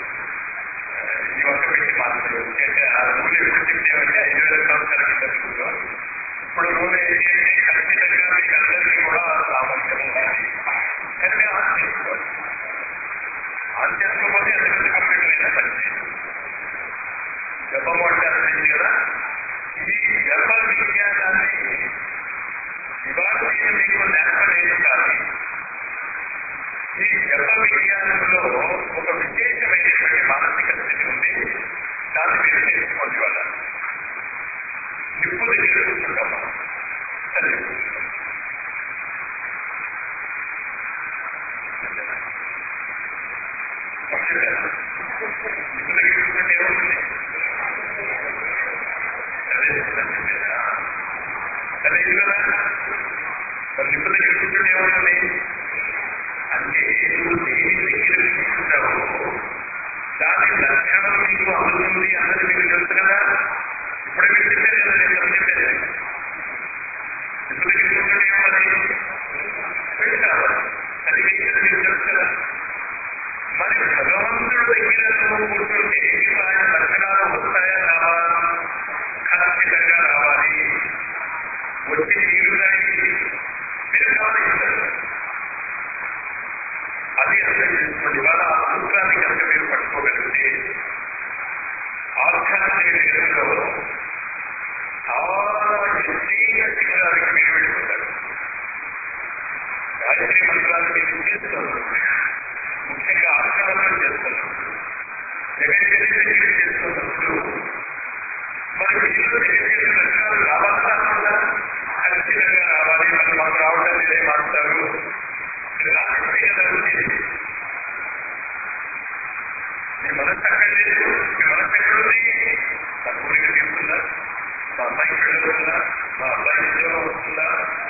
ఈ ఒక పెట్టి మాత్రం అంటే ఆ రూల్ ఎప్పుడు చెప్పేవంటే 5000 సంవత్సరాల కింద రూలు. ఇప్పుడు రూల్ ఏంటి అంటే ఖచ్చితంగా మీకు అందరికీ కూడా సామర్థ్యం ఉంది కనుక ఆన్ చేసుకోవాలి. ఆన్ చేసుకోకపోతే ఎంత కంప్యూటర్ అయినా పనిచేయదు. జపము అంటే అర్థమైంది కదా. ఈ జప విజ్ఞానాన్ని ఇవాళ నేను మీకు నేర్పలేదు కానీ ఈ జప విజ్ఞానంలో ఒక విశేషమైనటువంటి మానసిక స్థితి ఉంది. దాన్ని మీరు నేర్చుకోండి. వాళ్ళ నిప్పు దగ్గర కూర్చుంటాం మనం. తల్లి కూర్చుంటాం. నిప్పు దగ్గర కూర్చుంటే ఏమవుతుంది? అదే కదా. మరి నిప్పు దగ్గర కూర్చుంటే ఏమవుతుంది అంటే నువ్వు దేని దగ్గర కూర్చుంటావు దాని లక్షణం మీకు అందుతుంది అన్నది మీకు తెలుసు కదా. ఇప్పుడు మీకు చెప్పారు కదా, నేను చెప్పాను. నిప్పు దగ్గర కూర్చుంటే ఏమన్నది పెళ్లి కావాలి. అది మీకు తెలుసు కదా. మరి భగవంతుడి దగ్గర నువ్వు కూర్చుంటే నీకు ఆయన లక్షణాలు వస్తాయా రావా? ఖచ్చితంగా రావాలి. వచ్చి తీరుతాయి. మీరు గమనించారు. అది అర్థం చేసుకోండి. వాళ్ళ ఆ సూత్రాన్ని కనుక మీరు పట్టుకోగలిగితే ఆధ్యాత్మిక జగత్తులో చాలా ఎత్తైన శిఖరాలకు మీరు వెళ్ళిపోతారు. గాయత్రి మంత్రాలు మీరు చేస్తున్నారు. ముఖ్యంగా ఆశ్రమంలో చేస్తున్నారు. జగజ్జనని మీరు చేస్తున్నప్పుడు మరి మీలో జగజ్జన లక్షణాలు రావాలా రాకుండా ఖచ్చితంగా రావాలి. మరి మాకు రావడం లేదే మాట్లాడు రాకపోతే కదా వచ్చేది. మీ మనసు అక్కడ లేదు. మీ మనసు ఎక్కడుంది? నా కోరిక తీరుతుందా? మా అమ్మాయి పెళ్ళవుతుందా? మా అబ్బాయి ఉద్యోగం వస్తుందా?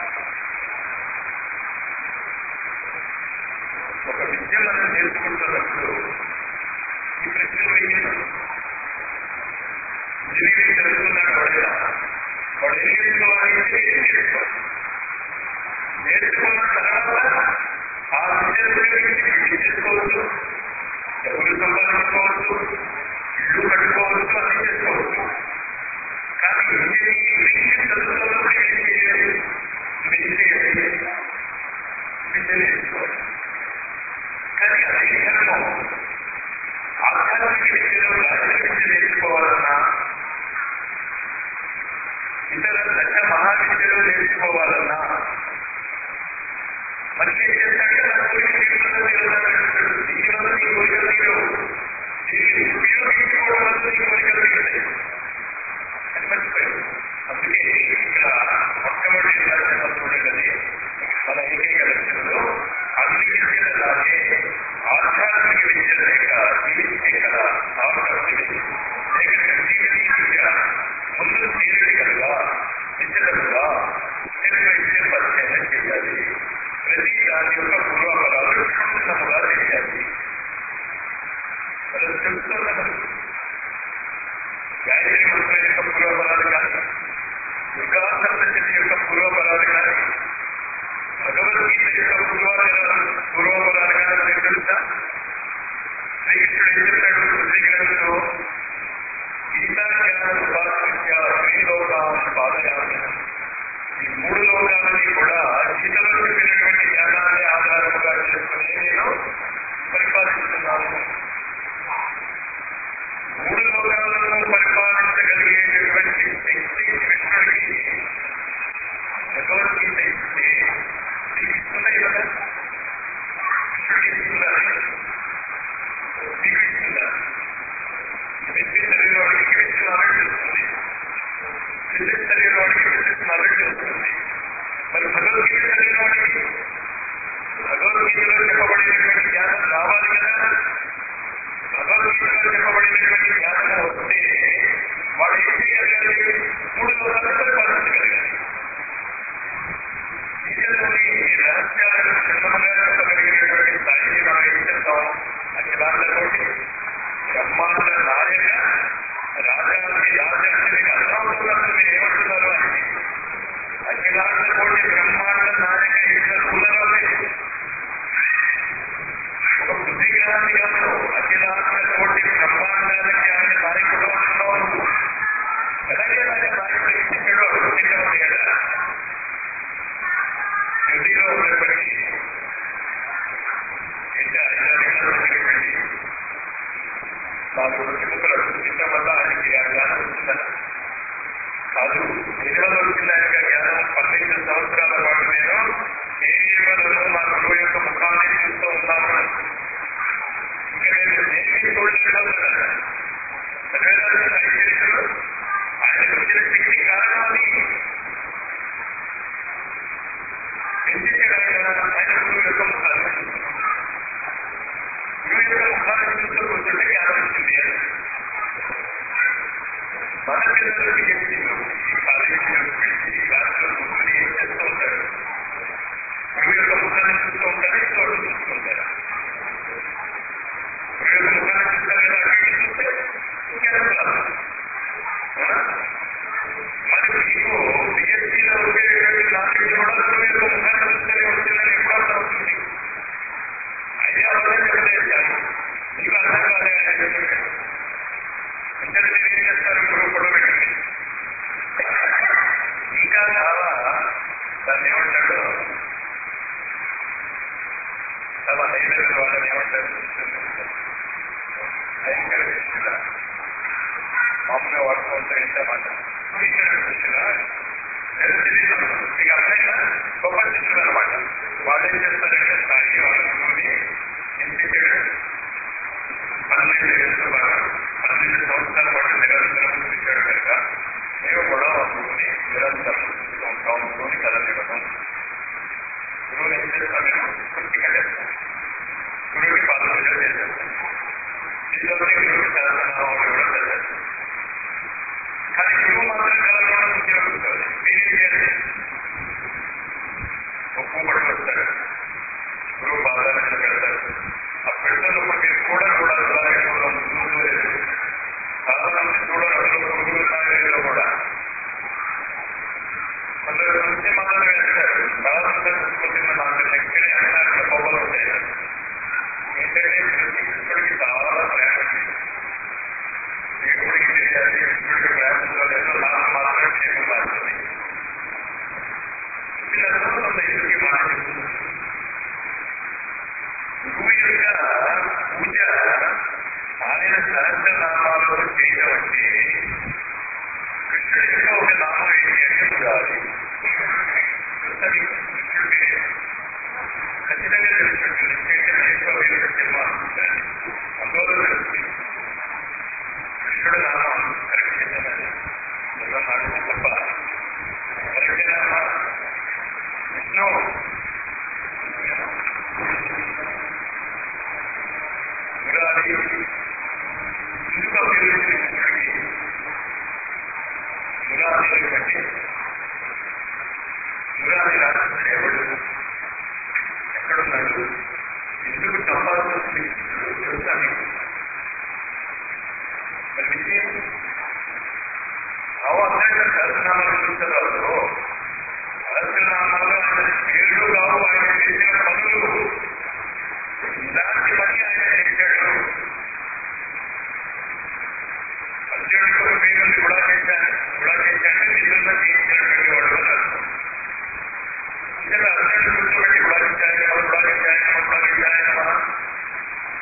ఒక విద్య మనం నేర్చుకుంటున్నప్పుడు ఈ ప్రశ్నలు వేయను. ఇంజనీరింగ్ చదువుతున్నాడు ఎవరైనా వాడు ఏం నేర్చుకోవాలంటే నేర్చుకోవాలి. నేర్చుకున్న తర్వాత ఆ విద్యను ఉపయోగించి పెళ్లి చేసుకోవచ్చు, డబ్బులు సంపాదించుకోవచ్చు, ఇల్లు కట్టుకోవచ్చు, అన్ని చేసుకోవచ్చు. కానీ ఇంజనీరింగ్ చదువుతున్నప్పుడు ఏం చేయాలి? ఏం చేయాలి? విద్య నేర్చుకోవాలి. కానీ అదే ధర్మం ఆధ్యాత్మిక విద్యలో గాయత్రి విద్య నేర్చుకోవాలన్నా ఇతర దశ మహావిద్యలో నేర్చుకోవాలన్నా మనిషి ఏం చేస్తాడంటే నా కోరిక తీరుతుందో తీరుతాడు. దీనివల్ల నీ కోరికలు తీరవు. దీన్ని ఉపయోగించుకోవడం వల్ల నీ కోరికలు తీరుతాయి. అది మర్చిపోయాడు. అందుకే ఇక్కడ మొట్టమొదటి లక్షణం చూడండి. మన ఏకైక లక్ష్యంలో అన్ని విద్యలలాగే ఆధ్యాత్మిక విద్య లేక ఇక్కడ ఆసక్తిని లేక ముందు తీరికలుగా నిశ్చితంగా నిర్వహించే పరిచయం చేయాలి. ప్రతి దాని యొక్క చేస్తాం మేము కృతిక చేస్తాం, గురువుకి పాదపూజ చేసేస్తాం, ఇంట్లోనే గురువుకి సహస్రనామాలు కూడా చదివేస్తాం. కానీ గురువు మాత్రం కలగడం ఉపయోగిస్తుంది. ఒప్పు పట్టుకొస్తారు, గురువు పాదాల మీద పెడతారు. ఆ పెడుతున్నప్పుడు మీరు కూడా ముందు లేదు, సాధారణ చూడరు, అందులో పురుగులు ఉన్నాయో కూడా. కొందరు మంచి మాటలు వేస్తారు, బాధంతా చూసుకుంటున్న నాకు నెక్కినే అక్కడ బొమ్మలు ఉంటాయి. ఏంటంటే కృష్ణుడికి చాలా ప్రేమ, దేవుడికి తెలియాలి కృష్ణుడికి ప్రేమ ఉందో లేదో, నాకు మాత్రం క్షేమం మారుతుంది. ఇలా కొంత ఎదురుకి మాట్లాడుతుంది. గురువు యొక్క పూజ ఆయన సహస్రనామాలతో చేయడం అంటే, కృష్ణుడి యొక్క ఒక నామం ఏంటి అంటే మురారి. కృష్ణుడి ఖచ్చితంగా తెలుసుకుంటుంది, సినిమా అందువల్ల తెలుస్తుంది. కృష్ణుడు నామం కరెక్ట్ చేయాలి, నాటి తప్ప కరెక్ట్ నామా విష్ణు మురారి. ఎందుకు అభివృద్ధి కృష్ణుడికి మురారి బట్టి? మురారి రాష్ట్రం ఎవడు, ఎక్కడున్నాడు, ఎందుకు చంపాల్సి వచ్చింది కృష్ణుడు తెలుసా మీకు? మరి విషయం భావార్థంగా సహస్రనామాలు చూసేవాళ్ళు, సహస్రనామాలు ఆయన పేర్లు కావు, ఆయన చేసిన పనులు. ఇలాంటి పని ఆయన చేశాడు. అర్జునుడికి ఒక పేరుని కూడా చేశాడు, నిజంగా చేయించినటువంటి వాడు అని అర్థం. అంతే అర్జునుడు కూర్చోబెట్టి గుడాగించాయన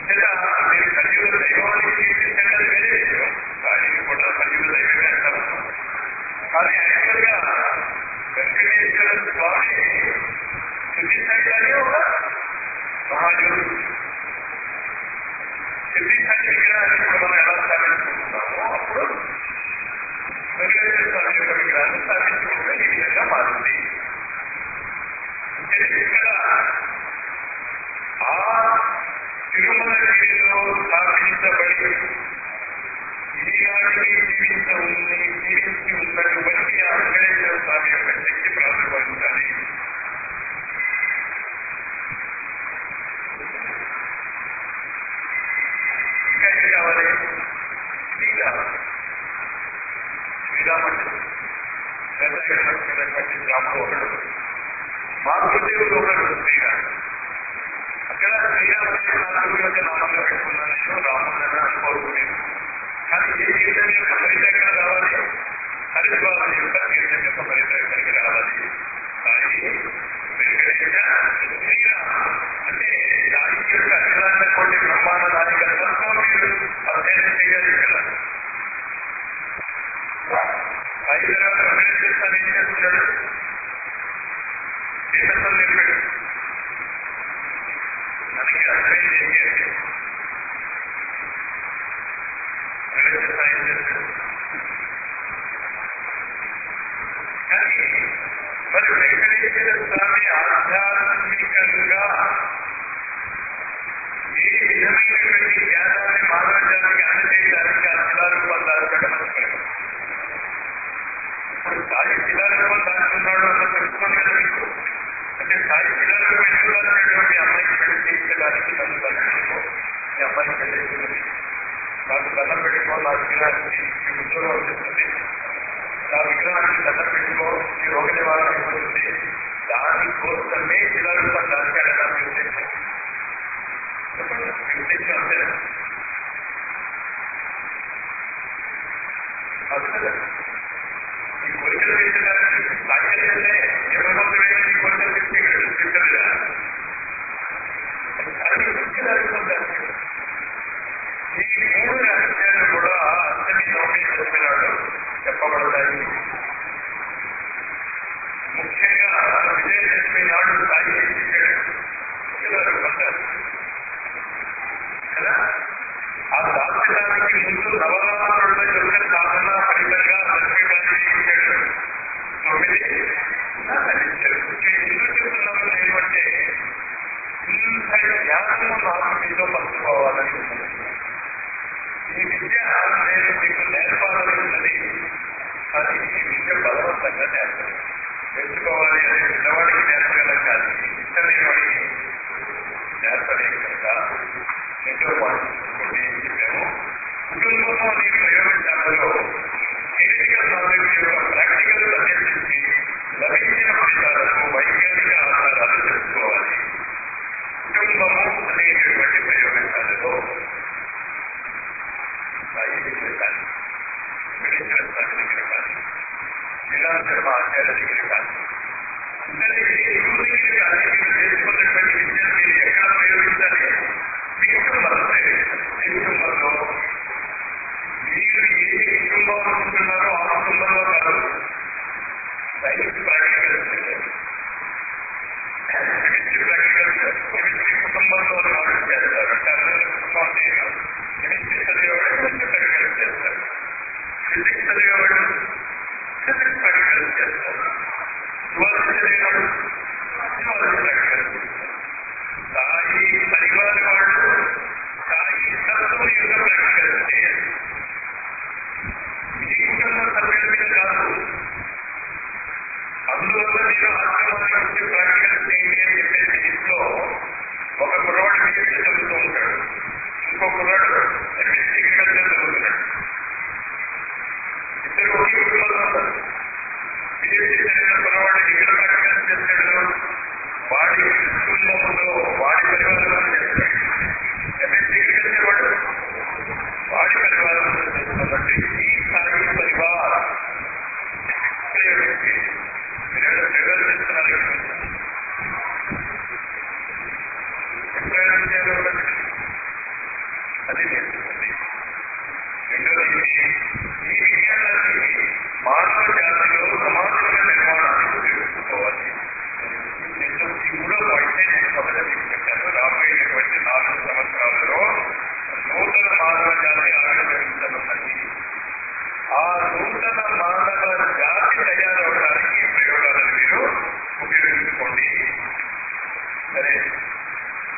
లేదా మీరు కలియుగ దైవాన్ని కీర్తించండి, అది వేరే విషయం. దానిని కూడా కలియుగ దైవమే అంటారు. కానీ యాక్చువల్ గా వెంకటేశ్వర స్వామి సిద్ధిసాయి ఒక మహాయోగి. సిద్ధిసాయి విగ్రహాన్ని ఇప్పుడు మనం ఎలా స్థాపించుకుంటున్నామో అప్పుడు వెంకటేశ్వర స్వామి యొక్క విగ్రహాన్ని స్థాపించుకుంటే ఈ విధంగా మారుతుంది. అంటే ఇక్కడ ఆ తిరుమలగిరిలో స్థాపించబడి ఈనాటికి జీవించి ఉన్నటువంటి ఆ వెంకటేశ్వర స్వామి యొక్క శక్తి ప్రారంభించాలి. ఇంకా ఏం కావాలి? శ్రీరాముడు నిర్ణయించినటువంటి రాముడు ఒకడు, మాతృదేవుడు ఒకడు శ్రీరాముడు. అక్కడ శ్రీరాముడు నాలుగు నామంగా పెట్టుకున్నాను నేను, రాముడని అనుకోలేదు. కానీ ఏ తీర్థం యొక్క ఫలితం ఎక్కడ రావాలి? హరిద్వారం యొక్క తీర్థం యొక్క ఫలితం ఎక్కడికి రావాలి? సాయి వెంకటేశ శ్రీరామ అంటే సాయి యొక్క అఖిలాండ కోటి బ్రహ్మాండ నాయకత్వంతో మీరు అధ్యయనం చేయాలి. ఇక్కడ సాయి తర్వాత వెంకటేశ్వర స్వామి ఏం చేస్తున్నాడు? తీర్థం నిలబెట్టు మనకి అర్థమైంది ఏంటి అంటే వెంకటేశ్వర స్వామి ఏం చేస్తాడు? కానీ మరి వెంకటేశ్వర స్వామి ఆధ్యాత్మికంగా ఏ విధమైనటువంటి జ్ఞానాన్ని మానవజానికి అందజేయడానికి ఆ శిలారూపం దాచుకోవడం మర్చిపోయాడు. ఇప్పుడు సాయి శిలారూపం దాచుకున్నాడు అన్న తెలుసుకోండి కదా మీకు. అంటే సాయి శిలారూపం ఎందుకు దాచినటువంటి అమ్మాయికి పెళ్లి చేయించడానికి నన్ను దాచుకో, ఈ అమ్మాయికి పెళ్ళిస్తున్నది నాకు దండం పెట్టుకో, నా విగ్రహానికి ఈ ఉద్యోగం వస్తుంది, నా విగ్రహానికి దండం పెట్టుకో, ఈ రోగ నివారణ అయిపోతుంది, దానికోసమే శిలారూపం దాచాడు. నాకు ఉద్దేశం చెప్పండి, ఉద్దేశం అంతేనా? అది కదా ఈ కోరికలు పెంచడానికి సాధ్యతే ఎవరికొందరైనా ఈ కోరికలు పెంచేయగలడు సిద్ధంగా. ఈ మూడు రహస్యాలు కూడా అష్టమి నవమి దశనాడు చెప్పబడతాయి. ముఖ్యంగా విజయదశమి నాడు సాయి రూపంటారు కదా. ఆ దాచడానికి ముందు నవరాత్రుల యొక్క సాధన ఫలితంగా లక్ష్మీకాంతి చేయించాడు. 9 అందించాడు. ఎందుకు చెప్తున్నాను నేను అంటే ఇంత జ్ఞానము నాకు మీతో పంచుకోవాలని ఉన్నది. ఈ విద్య నేను మీకు నేర్పాలని ఉన్నది. కానీ ఈ విద్య బలవంతంగా నేర్పలేదు. నేర్చుకోవాలి అనే పిల్లవాడికి నేర్పగలం, కానీ ఇష్టమైన వాడికి నేర్పలేదు కనుక మీతో పాటించుకోండి అని చెప్పాము. కుటుంబము అనే ప్రయోగశాలలో క్రిటికల్ నాలెడ్జ్ యొక్క ప్రాక్టికల్ అభ్యర్థించి లభించిన ఫలితాలకు వైజ్ఞానిక ఆధారాలు తెలుసుకోవాలి. కుటుంబము అనేటటువంటి ప్రయోగశాలలో సాయి దగ్గర కానీ, వెంకటేశ్వర స్వామి దగ్గర కానీ, శ్రీరామ ఆచార్య దగ్గర కానీ, అందరికీ గురువు దగ్గర కానీ మీరు నేర్చుకున్నటువంటి విద్యను మీరు ఎక్కడ ప్రయోగించాలి? మీ కుటుంబాలు ప్రయోగించాలి.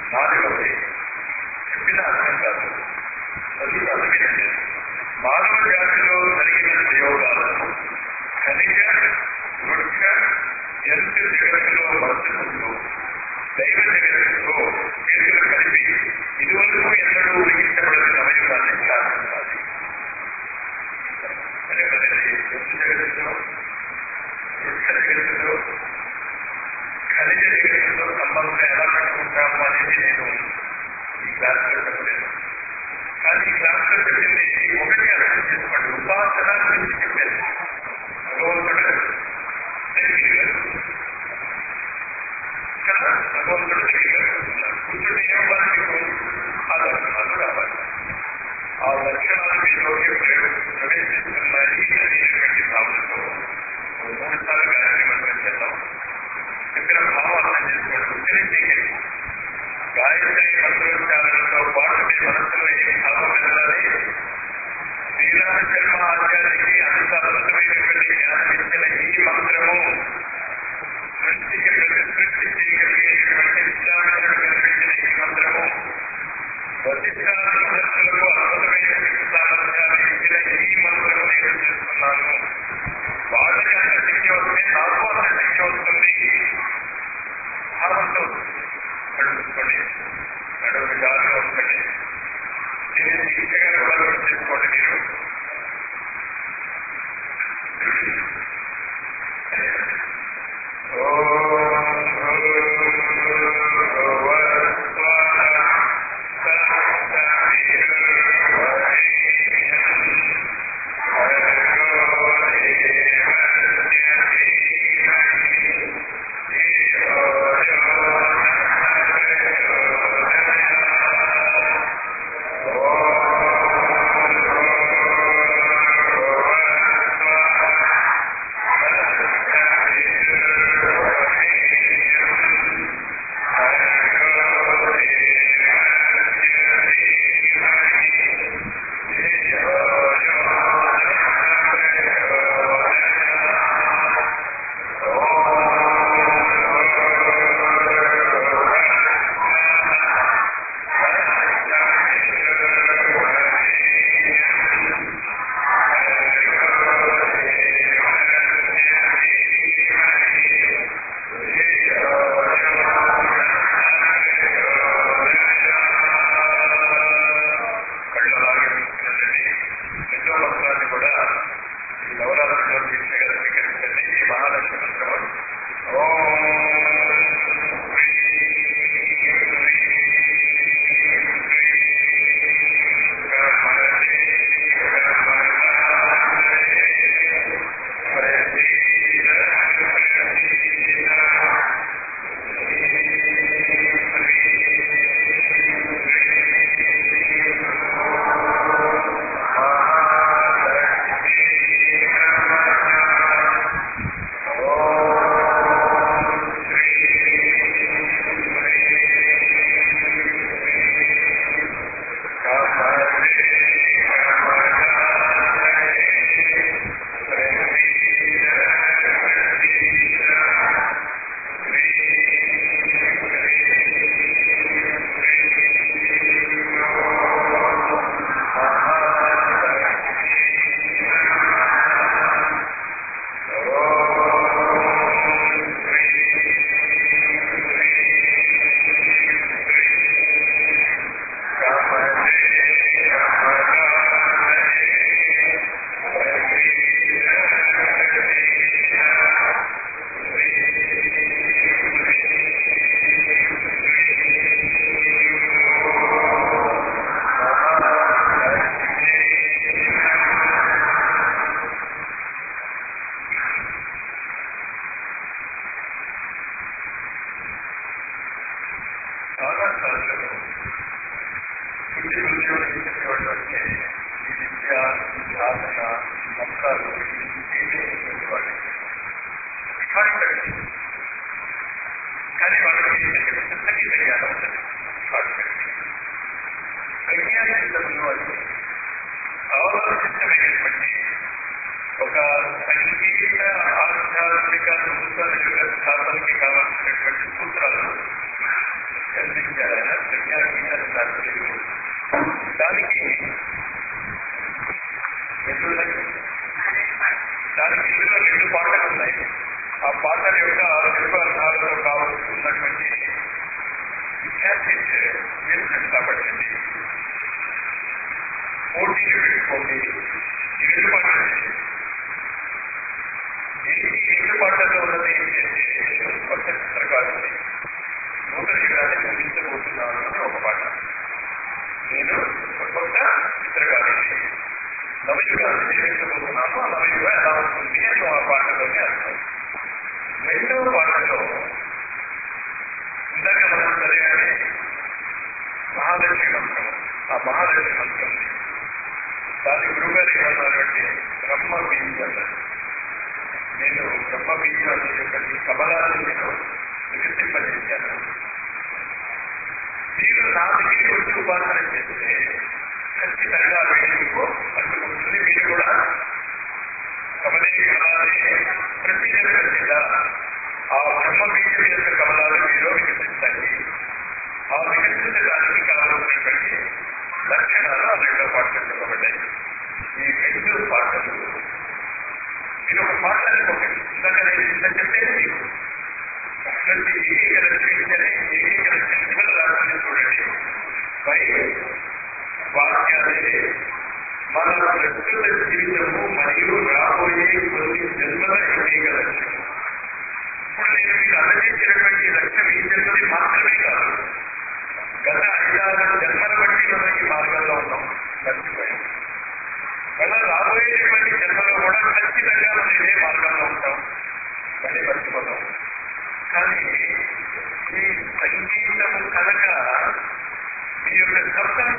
నాలుగవది చెప్పిన అర్థం కాదు, చదువు వినండి. మానవ జాతిలో జరిగిన ప్రయోగాలను ఖనిజ వృక్ష జంతు జగత్తులో మర్చుకుంటూ దైవ జగత్తుతో చేతులు కలిపి ఇదివరకు ఎన్నడూ ఊహించబడిన నవయుగాన్ని ప్రారంభించాలి. జంతు జగత్తులో, వృక్ష జగత్తులో, ఖనిజ జగత్తులో సంబంధం ఎలా పెట్టుకుంటాము అనేది నేను ఈ క్లాస్లో చెప్పలేదు. కానీ ఈ క్లాస్లో చెప్పింది ఒకటి అర్థం చేసుకోండి, ఉపాసన గురించి చెప్పాను. భగవంతుడు ఇక్కడ భగవంతుడు తెలియగలుగుతున్నారు. కూర్చుని ఏమవ్వాలి, మీకు ఆ లక్షణాలు రావాలి. ఆ లక్షణాలు మీలోకి ప్రవేశిస్తున్నాయి అనేటువంటి భావనతో 3 సార్లు గాయత్రి మంత్రం చేద్దాం. చెప్పిన భావం అర్థం చేసుకోండి. ఉచ్చరించేయండి. గాయత్రి మంత్రోచ్చారణతో పాటు మీ మనసులో ఏ భావం వెళ్ళాలి? శ్రీరామ శర్మ ఆచార్యకి అంత అద్భుతమైనటువంటి జ్ఞానం ఇచ్చిన ఈ మంత్రము సృష్టికి ప్రతిసృష్టి చేయగలిగేటువంటి విశ్వామిత్రుడు కనిపించిన ఈ మంత్రము, వశిష్ఠాది మహర్షులకు అద్భుతమైనటువంటి సామర్థ్యాన్ని ఇచ్చిన ఈ మంత్రము నేను చేస్తున్నాను. వాళ్ళకి అంత శక్తి వస్తే నాకు అంత శక్తి వస్తుంది. భావంతో నడుపుకోండి, నడుపు జాగ్రత్త వస్తుంది. దీన్ని దీక్షగా కూడా చేసుకోండి. మీరు ఓం ప్రజ్ఞాగీతాన్ని రాసేది. దానికి ఇందులో 2 పాటలు ఉన్నాయి. ఆ పాటల యొక్క తెలుగు అర్థాలలో కావాల్సినటువంటి క్యాసెట్ మీరు కష్టపడండి, పోటీలు పెట్టుకోండి. ఈ 2 పాటలు ఈ 2 పాటల్లో ఉన్నది ఏంటంటే, నేను కొత్త చిత్రకారుని నూతన యుగాన్ని నిర్మించబోతున్నాను అని ఒక పాట. నేను ఒక కొత్త చిత్రకారుని నవయుగాన్ని నిర్మించబోతున్నాను, ఆ నవయుగం ఎలా ఉంటుంది అని ఆ పాటలోనే అర్థం. 2వ పాటలో ఇందాక మనం చదివానే మహాలక్ష్మి మంత్రం. ఆ మహాలక్ష్మి మంత్రం దాని గురుగారు ఏమన్నారు అంటే బ్రహ్మ బీజం అన్నారు. నేను బ్రహ్మ బీజం అనే యొక్క కమలాన్ని నేను వికసింపజేశాను. మీరు నా దగ్గరికి వచ్చి ఉపాసన చేస్తే ఖచ్చితంగా వేడి మీకు అందుకుంటుంది. మీరు కూడా కమలే కమలాలే ప్రతిజనగత ఆ బ్రహ్మ బీజం యొక్క కమలాలు మీలో వికసిస్తాయి. ఆ వికసించడానికి కావాల్సినటువంటి లక్షణాలు ఆ 2వ పాటలు చెప్పబడ్డాయి. ఈ 2 పాటలు మీరు ఒక పాట అనుకోకండి. ఇందాక నేను ఇంత చెప్పేది మీకు ప్రతి ఏకైక లక్ష్మించని ఏకైక లక్ష్మి రాష్ట్రాన్ని చూడండి. పై వాక్యాలే మన ప్రస్తుత జీవితము మరియు రాబోయే కొన్ని జన్మల ఏకైక లక్ష్యం. ఇప్పుడు నేను మీకు అందజేసినటువంటి లక్ష్యం ఈ జన్మది మాత్రమే కాదు, గత 5-6 జన్మల బట్టి మనం ఈ మార్గంలో ఉన్నాం, మర్చిపోయాం. మళ్ళా రాబోయేటువంటి జన్మలో కూడా ఖచ్చితంగా మనం ఇదే మార్గంలో ఉంటాం, మళ్ళీ మర్చిపోతాం. కానీ ఈ సంగీతము కనుక మీ యొక్క శబ్దం